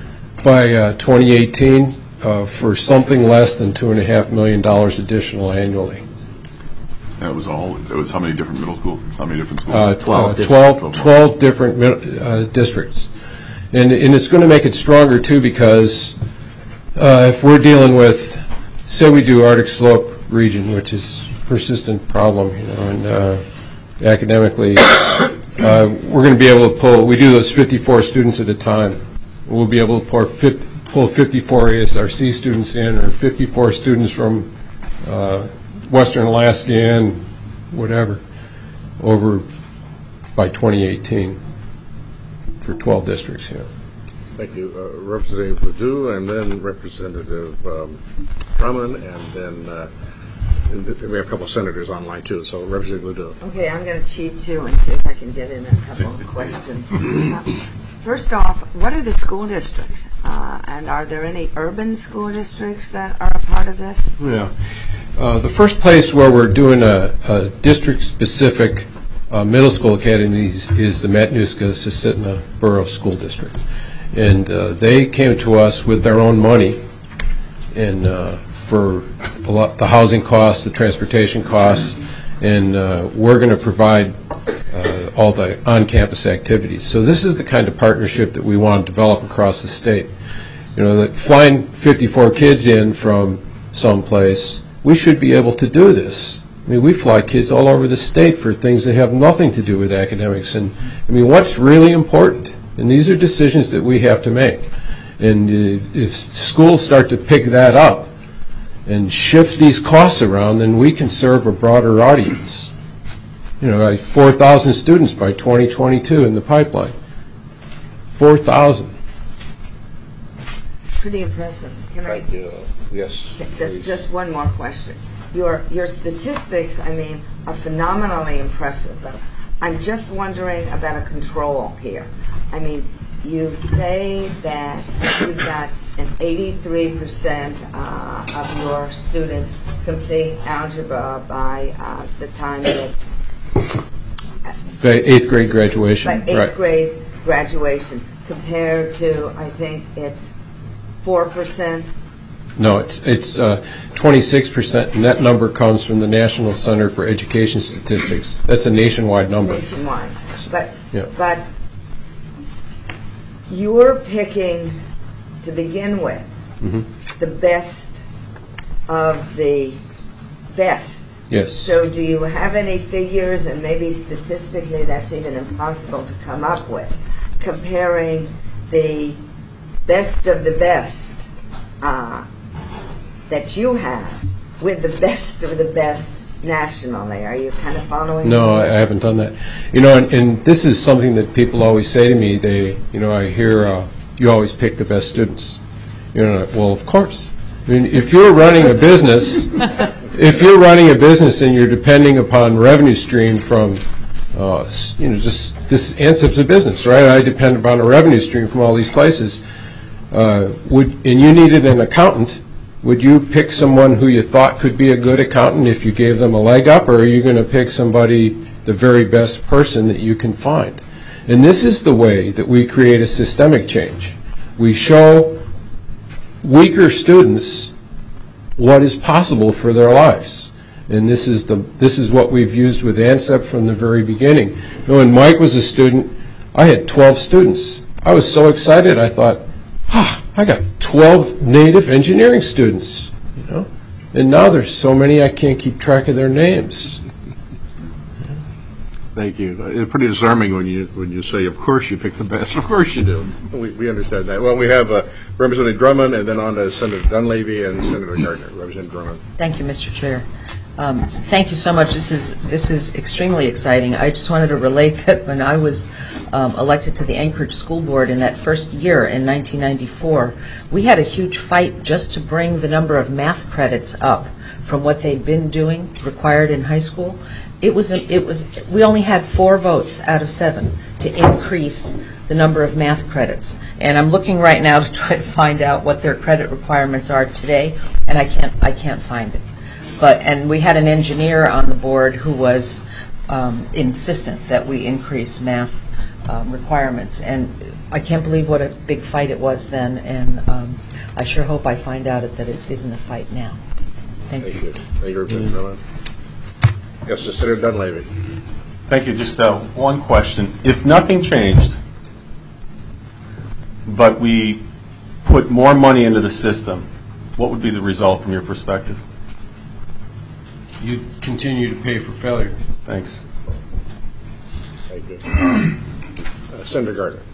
by uh, twenty eighteen uh, for something less than two and a half million dollars additional annually. That was all. That was how many different middle schools? How many different schools? Uh, twelve, uh, twelve, twelve different uh, districts, and and it's going to make it stronger too, because uh, if we're dealing with, say, we do Arctic Slope region, which is a persistent problem, you know, and uh, academically, uh, we're going to be able to pull. We do those fifty-four students at a time. We'll be able to pour fifty, pull fifty-four A S R C students in, or fifty-four students from uh, Western Alaska and whatever, over by twenty eighteen for twelve districts here. Thank you. Uh, Representative Ledoux, and then Representative um, Drummond, and then uh, and we have a couple of senators online too, so Representative Ledoux. Okay, I'm going to cheat too and see if I can get in a couple of questions. Uh, first off, what are the school districts? Uh, and are there any urban school districts that are a part of this? Yeah. Uh, the first place where we're doing a, a district-specific uh, middle school academies is the Matanuska-Susitna Borough School District. And uh, they came to us with their own money and uh, for a lot, the housing costs, the transportation costs, and uh, we're going to provide uh, all the on-campus activities. So this is the kind of partnership that we want to develop across the state. You know, like flying fifty-four kids in from someplace, we should be able to do this. I mean, we fly kids all over the state for things that have nothing to do with academics. And I mean, what's really important? And these are decisions that we have to make. And if, if schools start to pick that up and shift these costs around, then we can serve a broader audience. You know, like four thousand students by twenty twenty-two in the pipeline. four thousand. Pretty impressive. Can I? Thank you. Yes. Just, just one more question. Your, your statistics, I mean, are phenomenally impressive, but I'm just wondering about a control here. I mean, you say that you've got an eighty-three percent uh, of your students complete algebra by uh, the time that... By eighth grade graduation. By eighth right. grade graduation, compared to, I think it's four percent. No, it's it's uh, twenty-six percent, and that number comes from the National Center for Education Statistics. That's a nationwide number. Nationwide. But, yeah. but you're picking, to begin with, mm-hmm. the best of the best. Yes. So do you have any figures, and maybe statistically that's even impossible to come up with, comparing the best of the best uh, that you have with the best of the best nationally? Are you kind of following? No, I, I haven't done that. You know, and, and this is something that people always say to me. They, you know, I hear uh, you always pick the best students. You know, well, of course. I mean, if you're running a business, if you're running a business and you're depending upon revenue stream from, uh, s- you know, just this ANSEP's a business, right? I depend upon a revenue stream from all these places. Uh, would and you needed an accountant? Would you pick someone who you thought could be a good accountant if you gave them a leg up, or are you going to pick somebody, the very best person that you can find? And this is the way that we create a systemic change. We show weaker students what is possible for their lives. And this is the this is what we've used with ANSEP from the very beginning. You know, when Mike was a student, I had twelve students. I was so excited, I thought, ah, I got twelve native engineering students, you know. And now there's so many I can't keep track of their names. Thank you. It's pretty disarming when you when you say, "Of course you pick the best." Of course you do. We, we understand that. Well, we have uh, Representative Drummond, and then on to Senator Dunleavy and Senator Gardner. Representative Drummond. Thank you, Mister Chair. Um, thank you so much. This is this is extremely exciting. I just wanted to relate that when I was um, elected to the Anchorage School Board in that first year in nineteen ninety-four, we had a huge fight just to bring the number of math credits up from what they'd been doing required in high school. It was, a, it was, we only had four votes out of seven to increase the number of math credits. And I'm looking right now to try to find out what their credit requirements are today, and I can't, I can't find it. But, and we had an engineer on the board who was um, insistent that we increase math um, requirements. And I can't believe what a big fight it was then, and um, I sure hope I find out that it isn't a fight now. Thank, Thank you. you. Thank you, Representative Drummond. Yes, Senator Dunleavy. Thank you. Just uh, one question. If nothing changed, but we put more money into the system, what would be the result from your perspective? You continue to pay for failure. Thanks. Thank you. Uh, Senator Gardner.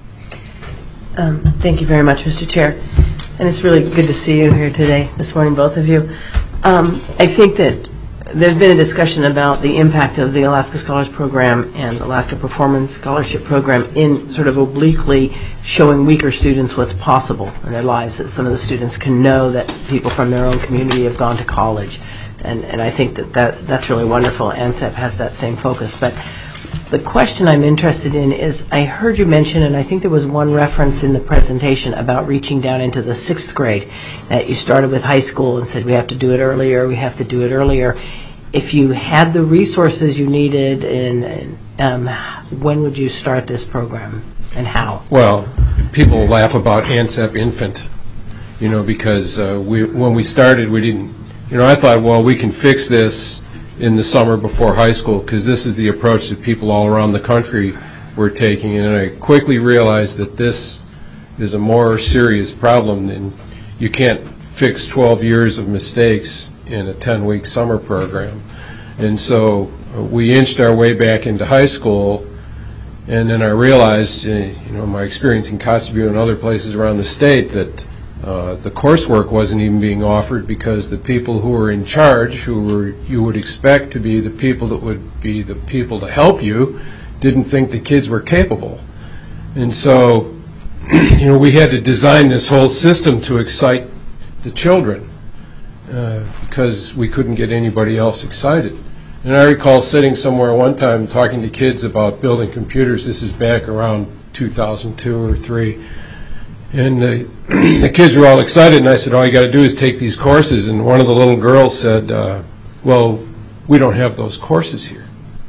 Um, thank you very much, Mister Chair. And it's really good to see you here today, this morning, both of you. Um, I think that there's been a discussion about the impact of the Alaska Scholars Program and Alaska Performance Scholarship Program in sort of obliquely showing weaker students what's possible in their lives, that some of the students can know that people from their own community have gone to college. And, and I think that, that that's really wonderful. ANSEP has that same focus. But the question I'm interested in is, I heard you mention, and I think there was one reference in the presentation about reaching down into the sixth grade, that you started with high school and said we have to do it earlier, we have to do it earlier. If you had the resources you needed, and, and um, when would you start this program and how? Well, people laugh about ANSEP infant, you know, because uh, we when we started, we didn't, you know, I thought, well, we can fix this in the summer before high school, because this is the approach that people all around the country were taking. And I quickly realized that this is a more serious problem than you can't fix twelve years of mistakes in a ten-week summer program. And so uh, we inched our way back into high school, and then I realized, uh, you know, my experience in Kotzebue and other places around the state, that Uh, the coursework wasn't even being offered because the people who were in charge, who were you would expect to be the people that would be the people to help you, didn't think the kids were capable. And so, you know, we had to design this whole system to excite the children uh, because we couldn't get anybody else excited. And I recall sitting somewhere one time talking to kids about building computers. This is back around two thousand two or three. And uh, the kids were all excited, and I said, all you got to do is take these courses. And one of the little girls said, uh, well, we don't have those courses here.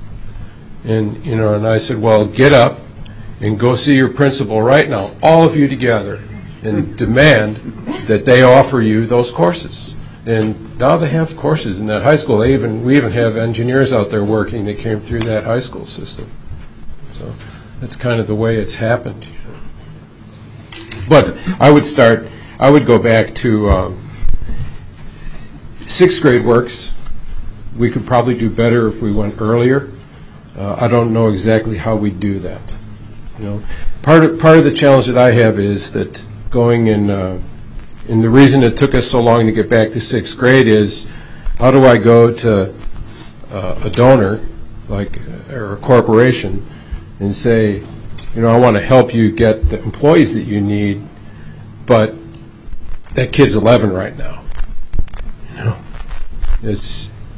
And, you know, and I said, well, get up and go see your principal right now, all of you together, and demand that they offer you those courses. And now they have courses in that high school. They even we even have engineers out there working that came through that high school system. So that's kind of the way it's happened. But I would start, I would go back to um, sixth grade works. We could probably do better if we went earlier. Uh, I don't know exactly how we do that. You know, part of part of the challenge that I have is that going in, uh, and the reason it took us so long to get back to sixth grade is, how do I go to uh, a donor, like or a corporation, and say, you know, I want to help you get the employees that you need, but that kid's eleven right now. You know, it's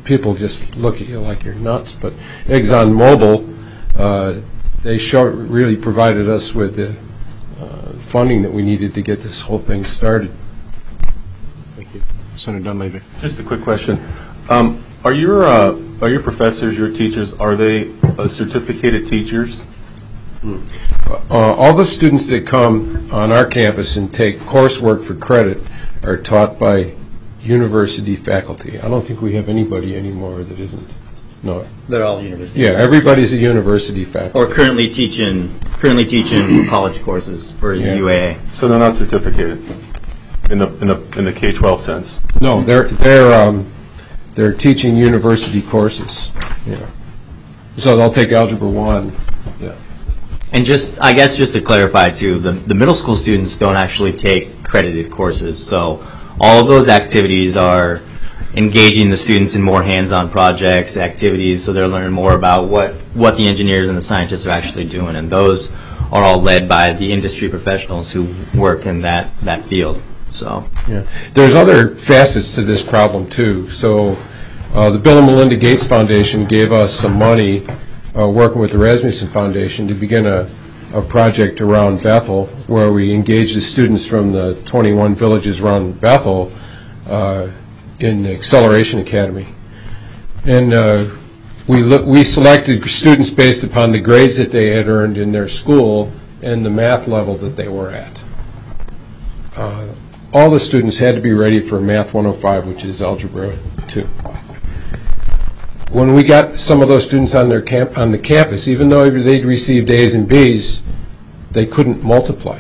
people just look at you like you're nuts. But ExxonMobil, uh, they show, really provided us with the uh, funding that we needed to get this whole thing started. Thank you. Senator Dunleavy. Just a quick question. Um, are your uh, are your professors, your teachers, are they uh, certificated teachers? Hmm. Uh, all the students that come on our campus and take coursework for credit are taught by university faculty. I don't think we have anybody anymore that isn't. No. They're all university. Yeah, everybody's a university faculty. Or currently teaching currently teaching college courses for Yeah. U A A. So they're not certificated in the in the in the K twelve sense. No, they're they're um, they're teaching university courses. Yeah. So they'll take Algebra one. Yeah. And just, I guess, just to clarify too, the the middle school students don't actually take credited courses. So all of those activities are engaging the students in more hands-on projects, activities, so they're learning more about what, what the engineers and the scientists are actually doing. And those are all led by the industry professionals who work in that, that field. So yeah. There's other facets to this problem too. So uh, the Bill and Melinda Gates Foundation gave us some money uh, working with the Rasmussen Foundation to begin a, a project around Bethel where we engaged the students from the twenty-one villages around Bethel uh, in the Acceleration Academy. And uh, we, look, we selected students based upon the grades that they had earned in their school and the math level that they were at. Uh, all the students had to be ready for Math one oh five, which is Algebra two. When we got some of those students on, their camp, on the campus, even though they'd received A's and B's, they couldn't multiply.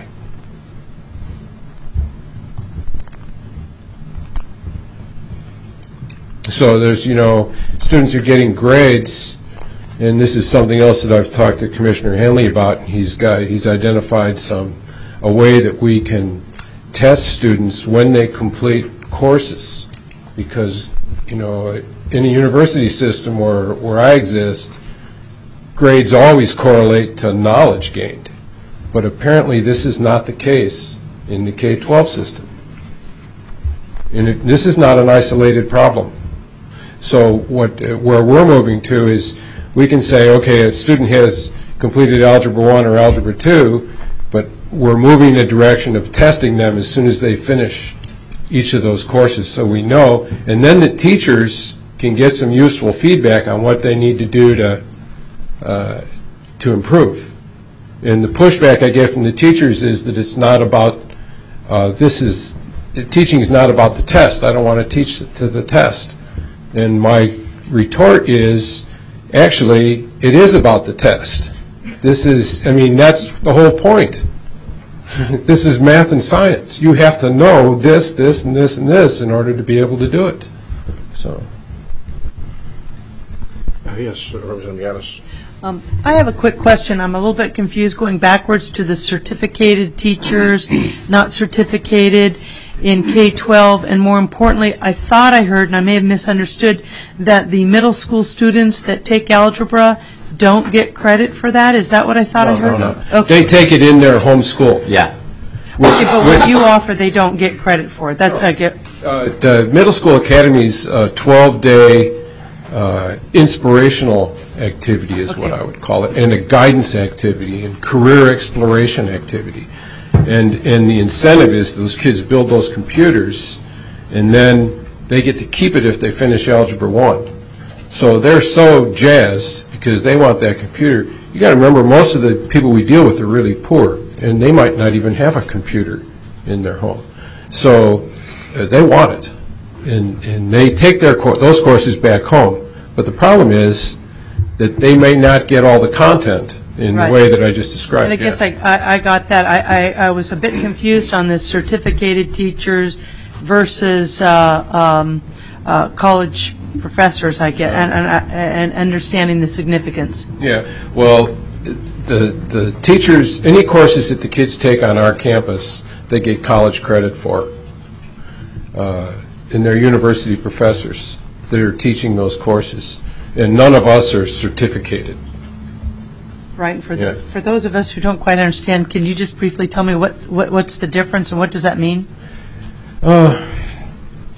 So there's, you know, students are getting grades, and this is something else that I've talked to Commissioner Henley about. He's got, he's identified some, a way that we can test students when they complete courses, because, you know, in a university system where, where I exist, grades always correlate to knowledge gained. But apparently this is not the case in the K twelve system. And it, this is not an isolated problem. So what, uh, where we're moving to is we can say, okay, a student has completed Algebra one or Algebra two, but we're moving in the direction of testing them as soon as they finish each of those courses, so we know. And then the teachers can get some useful feedback on what they need to do to, uh, to improve. And the pushback I get from the teachers is that it's not about, uh, this is, teaching is not about the test. I don't want to teach to the test. And my retort is, actually, it is about the test. This is, I mean, that's the whole point. This is math and science. You have to know this, this, and this, and this in order to be able to do it. So. Uh, yes, Representative Gaddis. Um, I have a quick question. I'm a little bit confused going backwards to the certificated teachers, not certificated in K twelve, and more importantly, I thought I heard, and I may have misunderstood, that the middle school students that take algebra don't get credit for that. Is that what I thought No, I heard? no, no. Okay. They take it in their home school. Yeah. Okay, but what you offer, they don't get credit for. That's I get. Uh, the Middle School Academy's uh, twelve-day uh, inspirational activity is what I would call it, and a guidance activity and career exploration activity. And, and the incentive is those kids build those computers, and then they get to keep it if they finish Algebra one. So they're so jazzed because they want that computer. You got to remember, most of the people we deal with are really poor, and they might not even have a computer in their home. So uh, they want it, and, and they take their co those courses back home. But the problem is that they may not get all the content in Right. the way that I just described. And I guess I, I, I got that. I, I, I was a bit confused on the certificated teachers versus uh, um, uh, college professors, I get, and, and, and understanding the significance. Yeah, well, the, the teachers, any courses that the kids take on our campus, they get college credit for. Uh, and they're university professors that are teaching those courses. And none of us are certificated. Right. For, Yeah. the, for those of us who don't quite understand, can you just briefly tell me what, what what's the difference and what does that mean? Uh,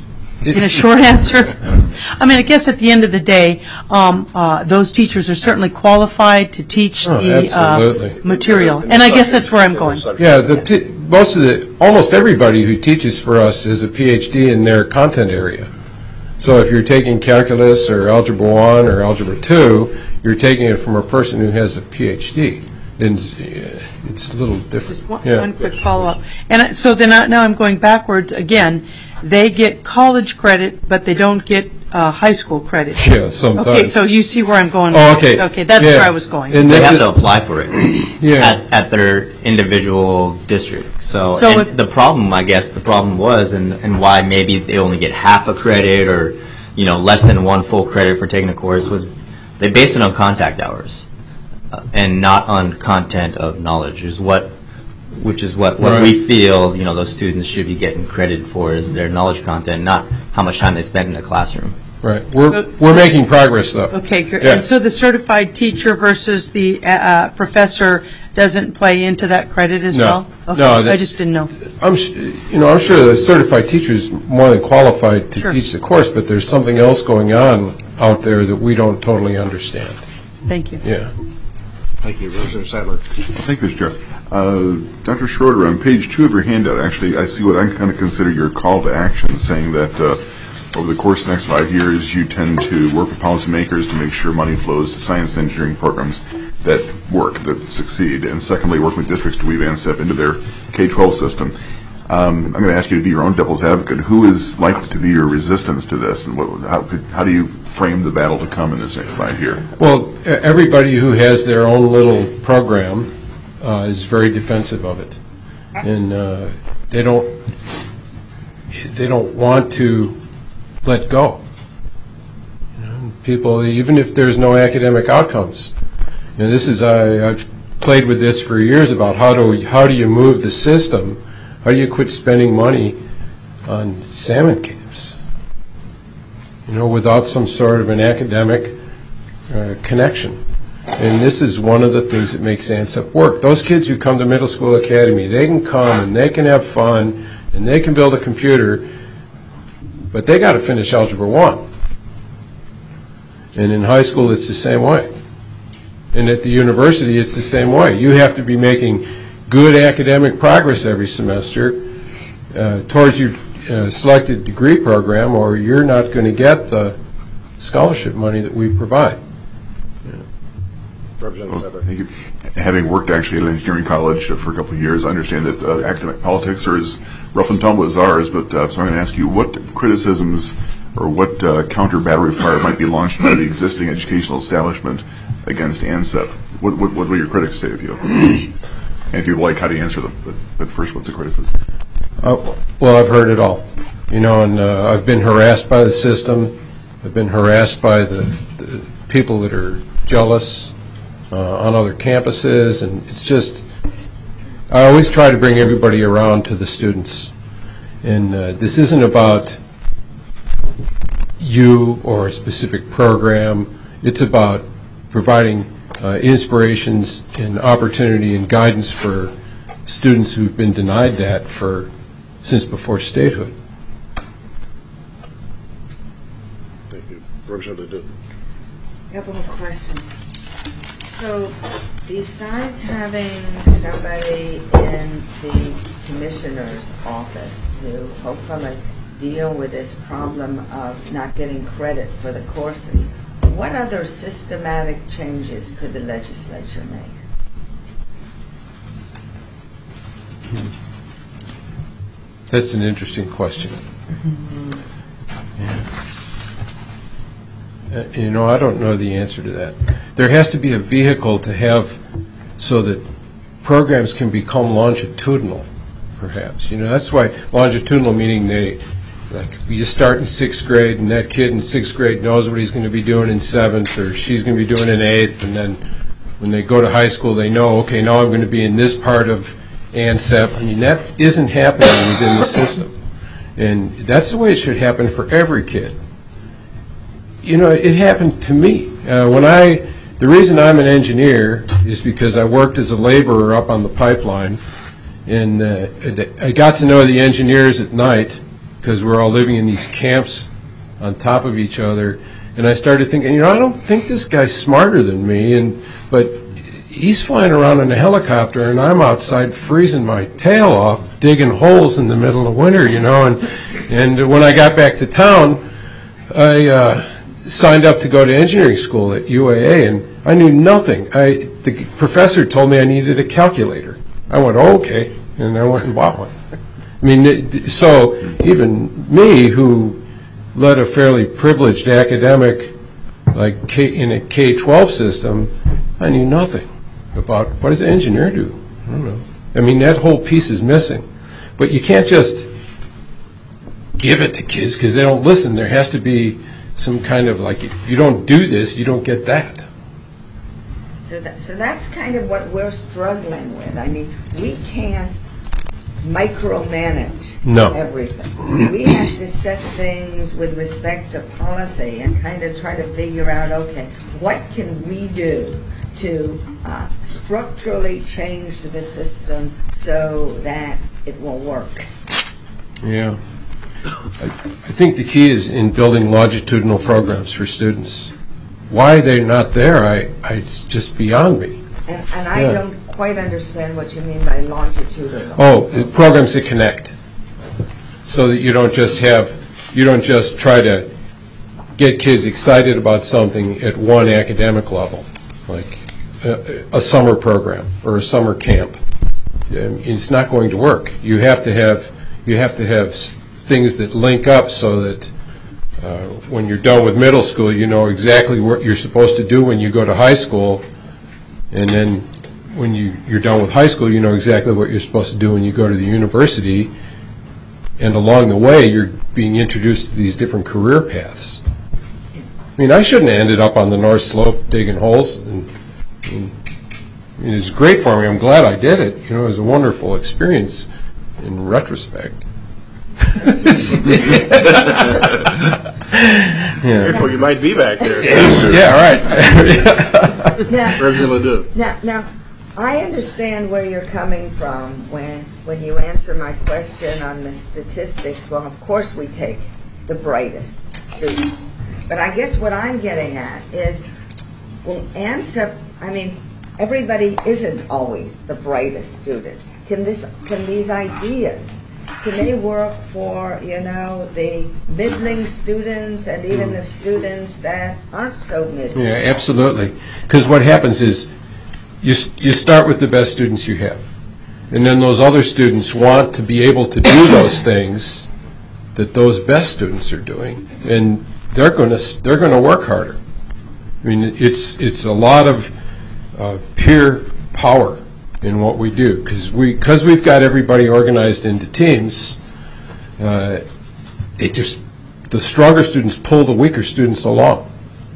in a short answer. I mean, I guess at the end of the day, um, uh, those teachers are certainly qualified to teach Oh, the uh, absolutely. material. And I guess that's where I'm going. Yeah, the, P- most of the, almost everybody who teaches for us is a P H D in their content area. So if you're taking calculus or algebra one or algebra two, you're taking it from a person who has a P H D. And it's, uh, it's a little different. Just one, Yeah. one quick follow-up. And I- so then I, now I'm going backwards again. They get college credit, but they don't get uh, high school credit. Yeah, sometimes. Okay, so you see where I'm going. Oh, okay. Okay, that's Yeah. where I was going. And They this have is- to apply for it Yeah. at, at their individual district. So, So and if- the problem, I guess, the problem was, and, and why maybe they only get half a credit or, you know, less than one full credit for taking a course was they base it on contact hours uh, and not on content of knowledge, is what, which is what, what we Right. feel, you know, those students should be getting credit for is their knowledge content, not how much time they spent in the classroom. Right. We're, So- we're making progress, though. Okay, great. Yeah. And so the certified teacher versus the uh, uh, professor doesn't play into that credit as No. well? Okay, No, I that- just didn't know. I'm, sh- you know, I'm sure the certified teacher is more than qualified to Sure. teach the course, but there's something else going on out there that we don't totally understand. Thank you. Yeah. Thank you, Representative Sadler. Thank you, Mister Chair. Uh, Doctor Schroeder, on page two of your handout, actually, I see what I kind of consider your call to action, saying that uh, over the course of the next five years, you tend to work with policymakers to make sure money flows to science and engineering programs that work, that succeed, and secondly, work with districts to weave ANSEP into their K twelve system. Um, I'm going to ask you to be your own devil's advocate. Who is likely to be your resistance to this, and what, how, could, how do you frame the battle to come in this next five year? Well, e- everybody who has their own little program uh, is very defensive of it, and uh, they don't they don't want to let go. You know, people, even if there's no academic outcomes, you know, this is I, I've played with this for years about how do how do you move the system, how do you quit spending money on salmon camps, you know, without some sort of an academic uh, connection. And this is one of the things that makes ANSEP work. Those kids who come to Middle School Academy, they can come and they can have fun and they can build a computer, but they got to finish Algebra one. And in high school, it's the same way. And at the university, it's the same way. You have to be making good academic progress every semester uh, towards your uh, selected degree program, or you're not going to get the scholarship money that we provide. Representative Sadler. Thank you. Having worked actually at an engineering college uh, for a couple of years, I understand that uh, academic politics are as rough and tumble as ours, but uh, so I'm going to ask you what criticisms or what uh, counter battery fire might be launched by the existing educational establishment against ANSEP? What, what, what will your critics say of you? And if you'd like, how do you answer them? But, but first, what's the criticism? Uh, well, I've heard it all. You know, and uh, I've been harassed by the system. I've been harassed by the, the people that are jealous uh, on other campuses, and it's just, I always try to bring everybody around to the students. And uh, this isn't about you or a specific program. It's about providing uh, inspirations and opportunity and guidance for students who've been denied that for since before statehood. Thank you. Representative Duke. Couple of questions. So, besides having somebody in the commissioner's office to hopefully deal with this problem of not getting credit for the courses, what other systematic changes could the legislature make? That's an interesting question. Yeah. Uh, you know, I don't know the answer to that. There has to be a vehicle to have so that programs can become longitudinal, perhaps. You know, that's why longitudinal meaning they, like, you start in sixth grade and that kid in sixth grade knows what he's going to be doing in seventh or she's going to be doing in eighth, and then when they go to high school they know, okay, now I'm going to be in this part of ANSEP. I mean, that isn't happening within the system. And that's the way it should happen for every kid. You know, it happened to me. Uh, when I, the reason I'm an engineer is because I worked as a laborer up on the pipeline, and uh, I got to know the engineers at night, because we're all living in these camps on top of each other. And I started thinking, you know, I don't think this guy's smarter than me, and but he's flying around in a helicopter, and I'm outside freezing my tail off, digging holes in the middle of winter, you know. And and when I got back to town, I uh, signed up to go to engineering school at U A A, and I knew nothing. I the professor told me I needed a calculator. I went, oh, okay, and I went and bought one. I mean, so even me, who led a fairly privileged academic, like K, in a K twelve system, I knew nothing about what does an engineer do. I don't know. I mean, that whole piece is missing. But you can't just give it to kids because they don't listen. There has to be some kind of, like, if you don't do this, you don't get that. So, that, so that's kind of what we're struggling with. I mean, we can't micromanage no. everything. We have to set things with respect to policy and kind of try to figure out, okay, what can we do to uh, structurally change the system so that it will work? Yeah. I, I think the key is in building longitudinal programs for students. Why they're not there, I, I it's just beyond me. And, and I yeah. don't quite understand what you mean by longitudinal. Oh, programs that connect, so that you don't just have, you don't just try to get kids excited about something at one academic level, like a, a summer program or a summer camp. It's not going to work. You have to have, you have to have things that link up so that uh, when you're done with middle school, you know exactly what you're supposed to do when you go to high school, and then when you, you're done with high school, you know exactly what you're supposed to do when you go to the university, and along the way, you're being introduced to these different career paths. I mean, I shouldn't have ended up on the North Slope digging holes. And, and, I mean, it's great for me. I'm glad I did it. You know, it was a wonderful experience in retrospect. Yeah. Careful, you might be back there. Yeah, right. now, now, now, I understand where you're coming from when when you answer my question on the statistics. Well, of course we take the brightest students. But I guess what I'm getting at is, well, ANSEP, I mean, everybody isn't always the brightest student. Can this, can these ideas, can they work for, you know, the middling students and even the students that aren't so middling? Yeah, absolutely. Because what happens is you, you start with the best students you have. And then those other students want to be able to do those things that those best students are doing. And they're going to they're going to work harder. I mean, it's it's a lot of uh, peer power in what we do, because we because we've got everybody organized into teams. Uh, it just the stronger students pull the weaker students along.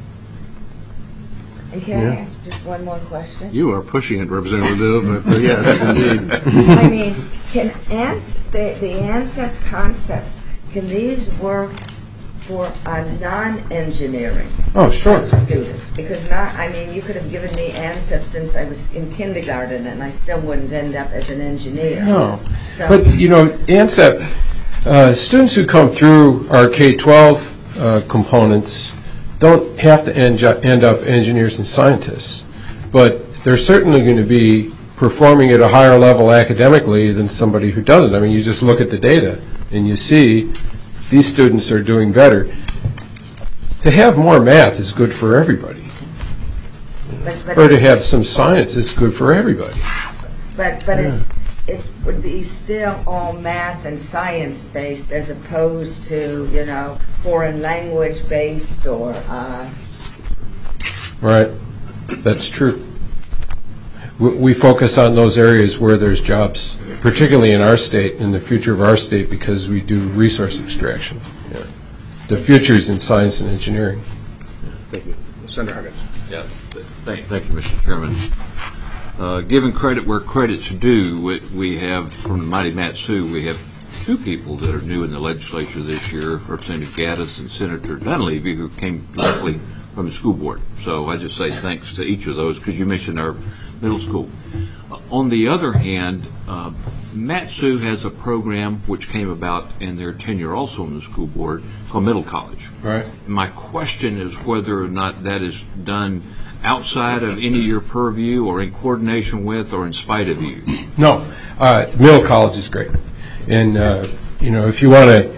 And can yeah. I ask just one more question? You are pushing it, Representative, but uh, yes, indeed. I mean, can ans the the ANSEP concepts, can these work for a non-engineering oh, sure. student? Because not, I mean, you could have given me ANSEP since I was in kindergarten, and I still wouldn't end up as an engineer. No, so, but you know, ANSEP uh, students who come through our K twelve uh, components don't have to end, end up engineers and scientists, but they're certainly going to be performing at a higher level academically than somebody who doesn't. I mean, you just look at the data and you see these students are doing better. To have more math is good for everybody. but, but Or to have some science is good for everybody. But but Yeah. it's it would be still all math and science based as opposed to, you know, foreign language based or uh, Right. That's true. We, we focus on those areas where there's jobs, particularly in our state, in the future of our state, because we do resource extraction. Yeah. The future is in science and engineering. Thank you. Senator Huggins. Yeah. Thank, thank you, Mister Chairman. Uh, giving credit where credit's due, we, we have, from the mighty Mat-Su, we have two people that are new in the legislature this year, Representative Gaddis and Senator Dunleavy, who came directly from the school board. So I just say thanks to each of those, because you mentioned our middle school. On the other hand, uh, Mat-Su has a program which came about in their tenure also on the school board called Middle College. Right. My question is whether or not that is done outside of any of your purview or in coordination with or in spite of you. No. Uh, Middle College is great. And, uh, you know, if you want to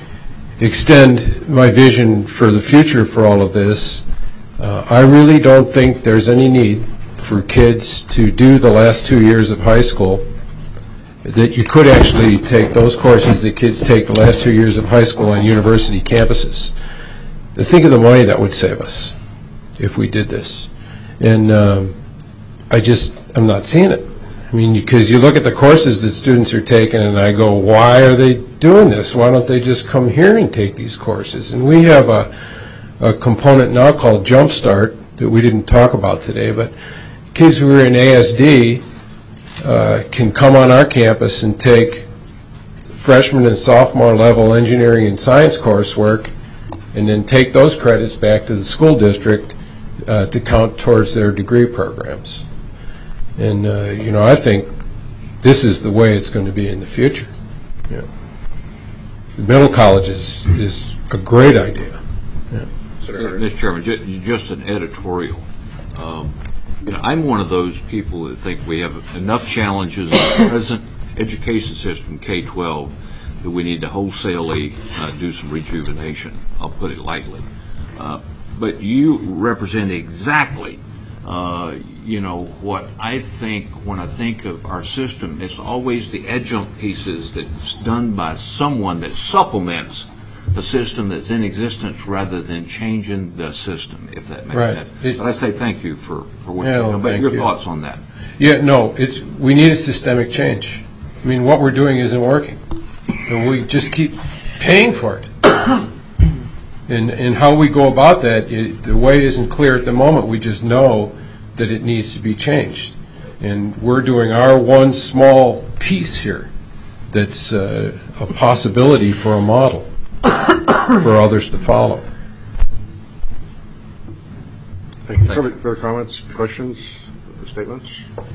extend my vision for the future for all of this, uh, I really don't think there's any need for kids to do the last two years of high school, that you could actually take those courses that kids take the last two years of high school on university campuses. Think of the money that would save us if we did this. And um, I just, I'm not seeing it. I mean, because you look at the courses that students are taking, and I go, why are they doing this? Why don't they just come here and take these courses? And we have a, a component now called Jumpstart that we didn't talk about today, but kids who are in A S D uh, can come on our campus and take freshman and sophomore level engineering and science coursework, and then take those credits back to the school district uh, to count towards their degree programs. And, uh, you know, I think this is the way it's going to be in the future. Yeah. Middle college is, is a great idea. Yeah. Mister Chairman, ju- just an editorial. Um, you know, I'm one of those people that think we have enough challenges in the present education system, K twelve, that we need to wholesalely uh, do some rejuvenation. I'll put it lightly. Uh, but you represent exactly Uh, you know, what I think when I think of our system, it's always the adjunct pieces that's done by someone that supplements the system that's in existence rather than changing the system, if that makes Right. sense. It, but I say thank you for, for what yeah, you've well, done. But thank your you. thoughts on that? Yeah, no, it's, we need a systemic change. I mean, what we're doing isn't working. And we just keep paying for it. And, and how we go about that, it, the way isn't clear at the moment. We just know that it needs to be changed. And we're doing our one small piece here that's uh, a possibility for a model for others to follow. Thank you. Further, further comments, questions, statements?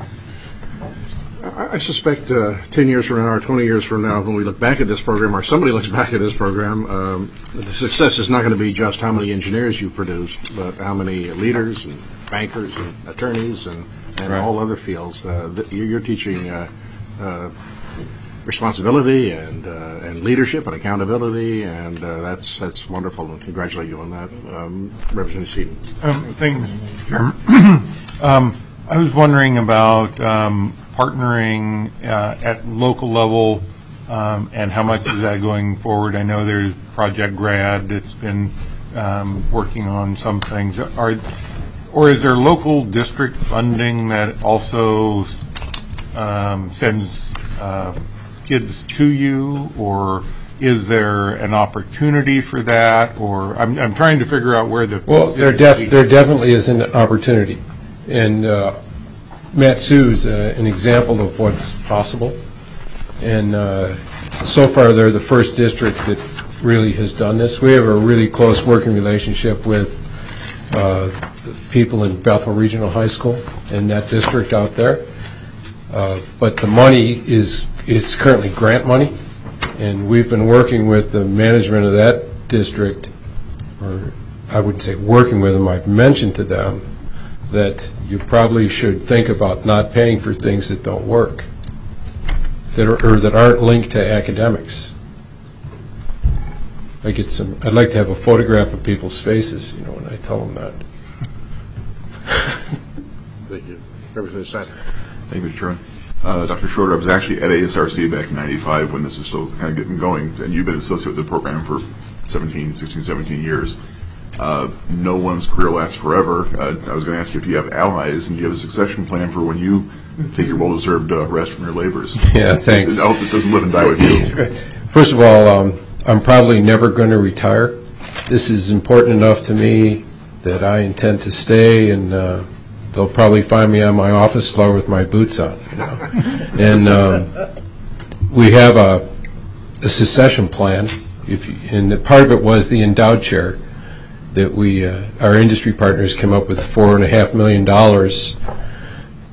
I, I suspect uh, ten years from now or twenty years from now, when we look back at this program, or somebody looks back at this program, um, the success is not going to be just how many engineers you produced, but how many leaders and bankers and attorneys and, and Right. all other fields. Uh, that you're, you're teaching uh, uh, responsibility and uh, and leadership and accountability, and uh, that's that's wonderful. And congratulate you on that, um, Representative Seaton. Um, thank you, Mister Chairman. um, I was wondering about um, partnering uh, at local level, um, and how much is that going forward? I know there's Project Grad that's been um, working on some things. Are Or is there local district funding that also um, sends uh, kids to you, or is there an opportunity for that? Or I'm, I'm trying to figure out where the Well, there, def- there definitely is an opportunity. And uh, Mat-Su's uh, an example of what's possible. And uh, so far, they're the first district that really has done this. We have a really close working relationship with uh, the people in Bethel Regional High School in that district out there. Uh, but the money is, it's currently grant money, and we've been working with the management of that district, or I wouldn't say working with them, I've mentioned to them that you probably should think about not paying for things that don't work, that are, or that aren't linked to academics. I get some, I'd like to have a photograph of people's faces, you know, when I tell them that. Thank you. Representative Satter. Thank you, Mister Chairman. Uh, Doctor Schroeder, I was actually at A S R C back in ninety-five when this was still kind of getting going, and you've been associated with the program for seventeen, sixteen, seventeen years. Uh, no one's career lasts forever. Uh, I was going to ask you if you have allies and do you have a succession plan for when you take your well-deserved uh, rest from your labors. Yeah, thanks. This, I hope this doesn't live and die with you. First of all, um, I'm probably never going to retire. This is important enough to me that I intend to stay, and uh, they'll probably find me on my office floor with my boots on. You know? And um, we have a, a succession plan, if you, and the, part of it was the endowed chair that we, uh, our industry partners came up with four and a half million dollars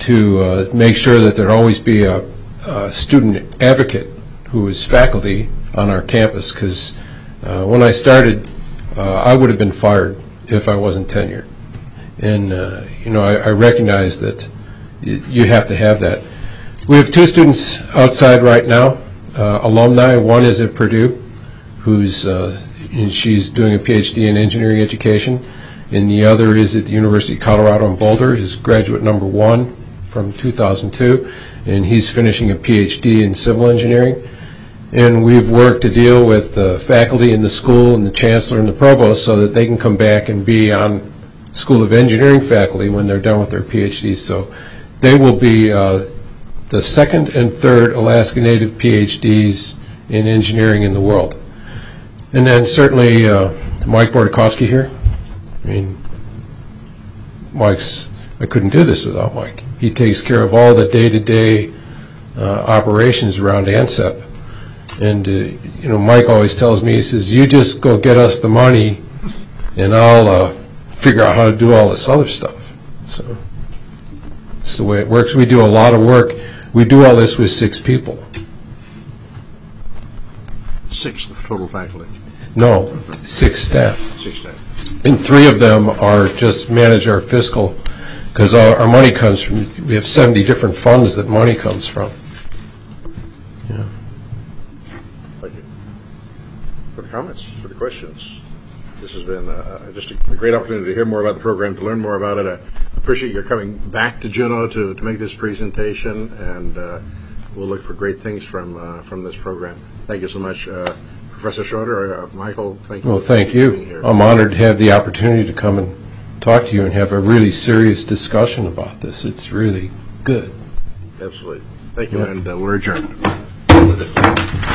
to uh, make sure that there always be a, a student advocate who is faculty on our campus, because uh, when I started, uh, I would have been fired if I wasn't tenured. And, uh, you know, I, I recognize that y you have to have that. We have two students outside right now, uh, alumni. One is at Purdue, who's uh, and she's doing a P H D in engineering education, and the other is at the University of Colorado in Boulder, his graduate number one from two thousand two, and he's finishing a P H D in civil engineering. And we've worked to deal with the faculty in the school and the chancellor and the provost so that they can come back and be on School of Engineering faculty when they're done with their P H Ds. So they will be uh, the second and third Alaska Native P H Ds in engineering in the world. And then certainly uh, Mike Bordakovsky here. I mean, Mike's, I couldn't do this without Mike. He takes care of all the day-to-day uh, operations around ANSEP. And, uh, you know, Mike always tells me, he says, you just go get us the money and I'll uh, figure out how to do all this other stuff. So it's the way it works. We do a lot of work. We do all this with six people. Six total faculty. No, six staff. Six staff. And three of them are just manage our fiscal, because our, our money comes from, we have seventy different funds that money comes from. Yeah. Thank you. For the comments, for the questions. This has been uh, just a, a great opportunity to hear more about the program, to learn more about it. I appreciate your coming back to Juneau to, to make this presentation, and uh, we'll look for great things from uh, from this program. Thank you so much, uh, Professor Schroeder. Uh, Michael, thank you. Well, thank for being you. here. I'm honored to have the opportunity to come and talk to you and have a really serious discussion about this. It's really good. Absolutely. Thank you, Yeah. and uh, we're adjourned.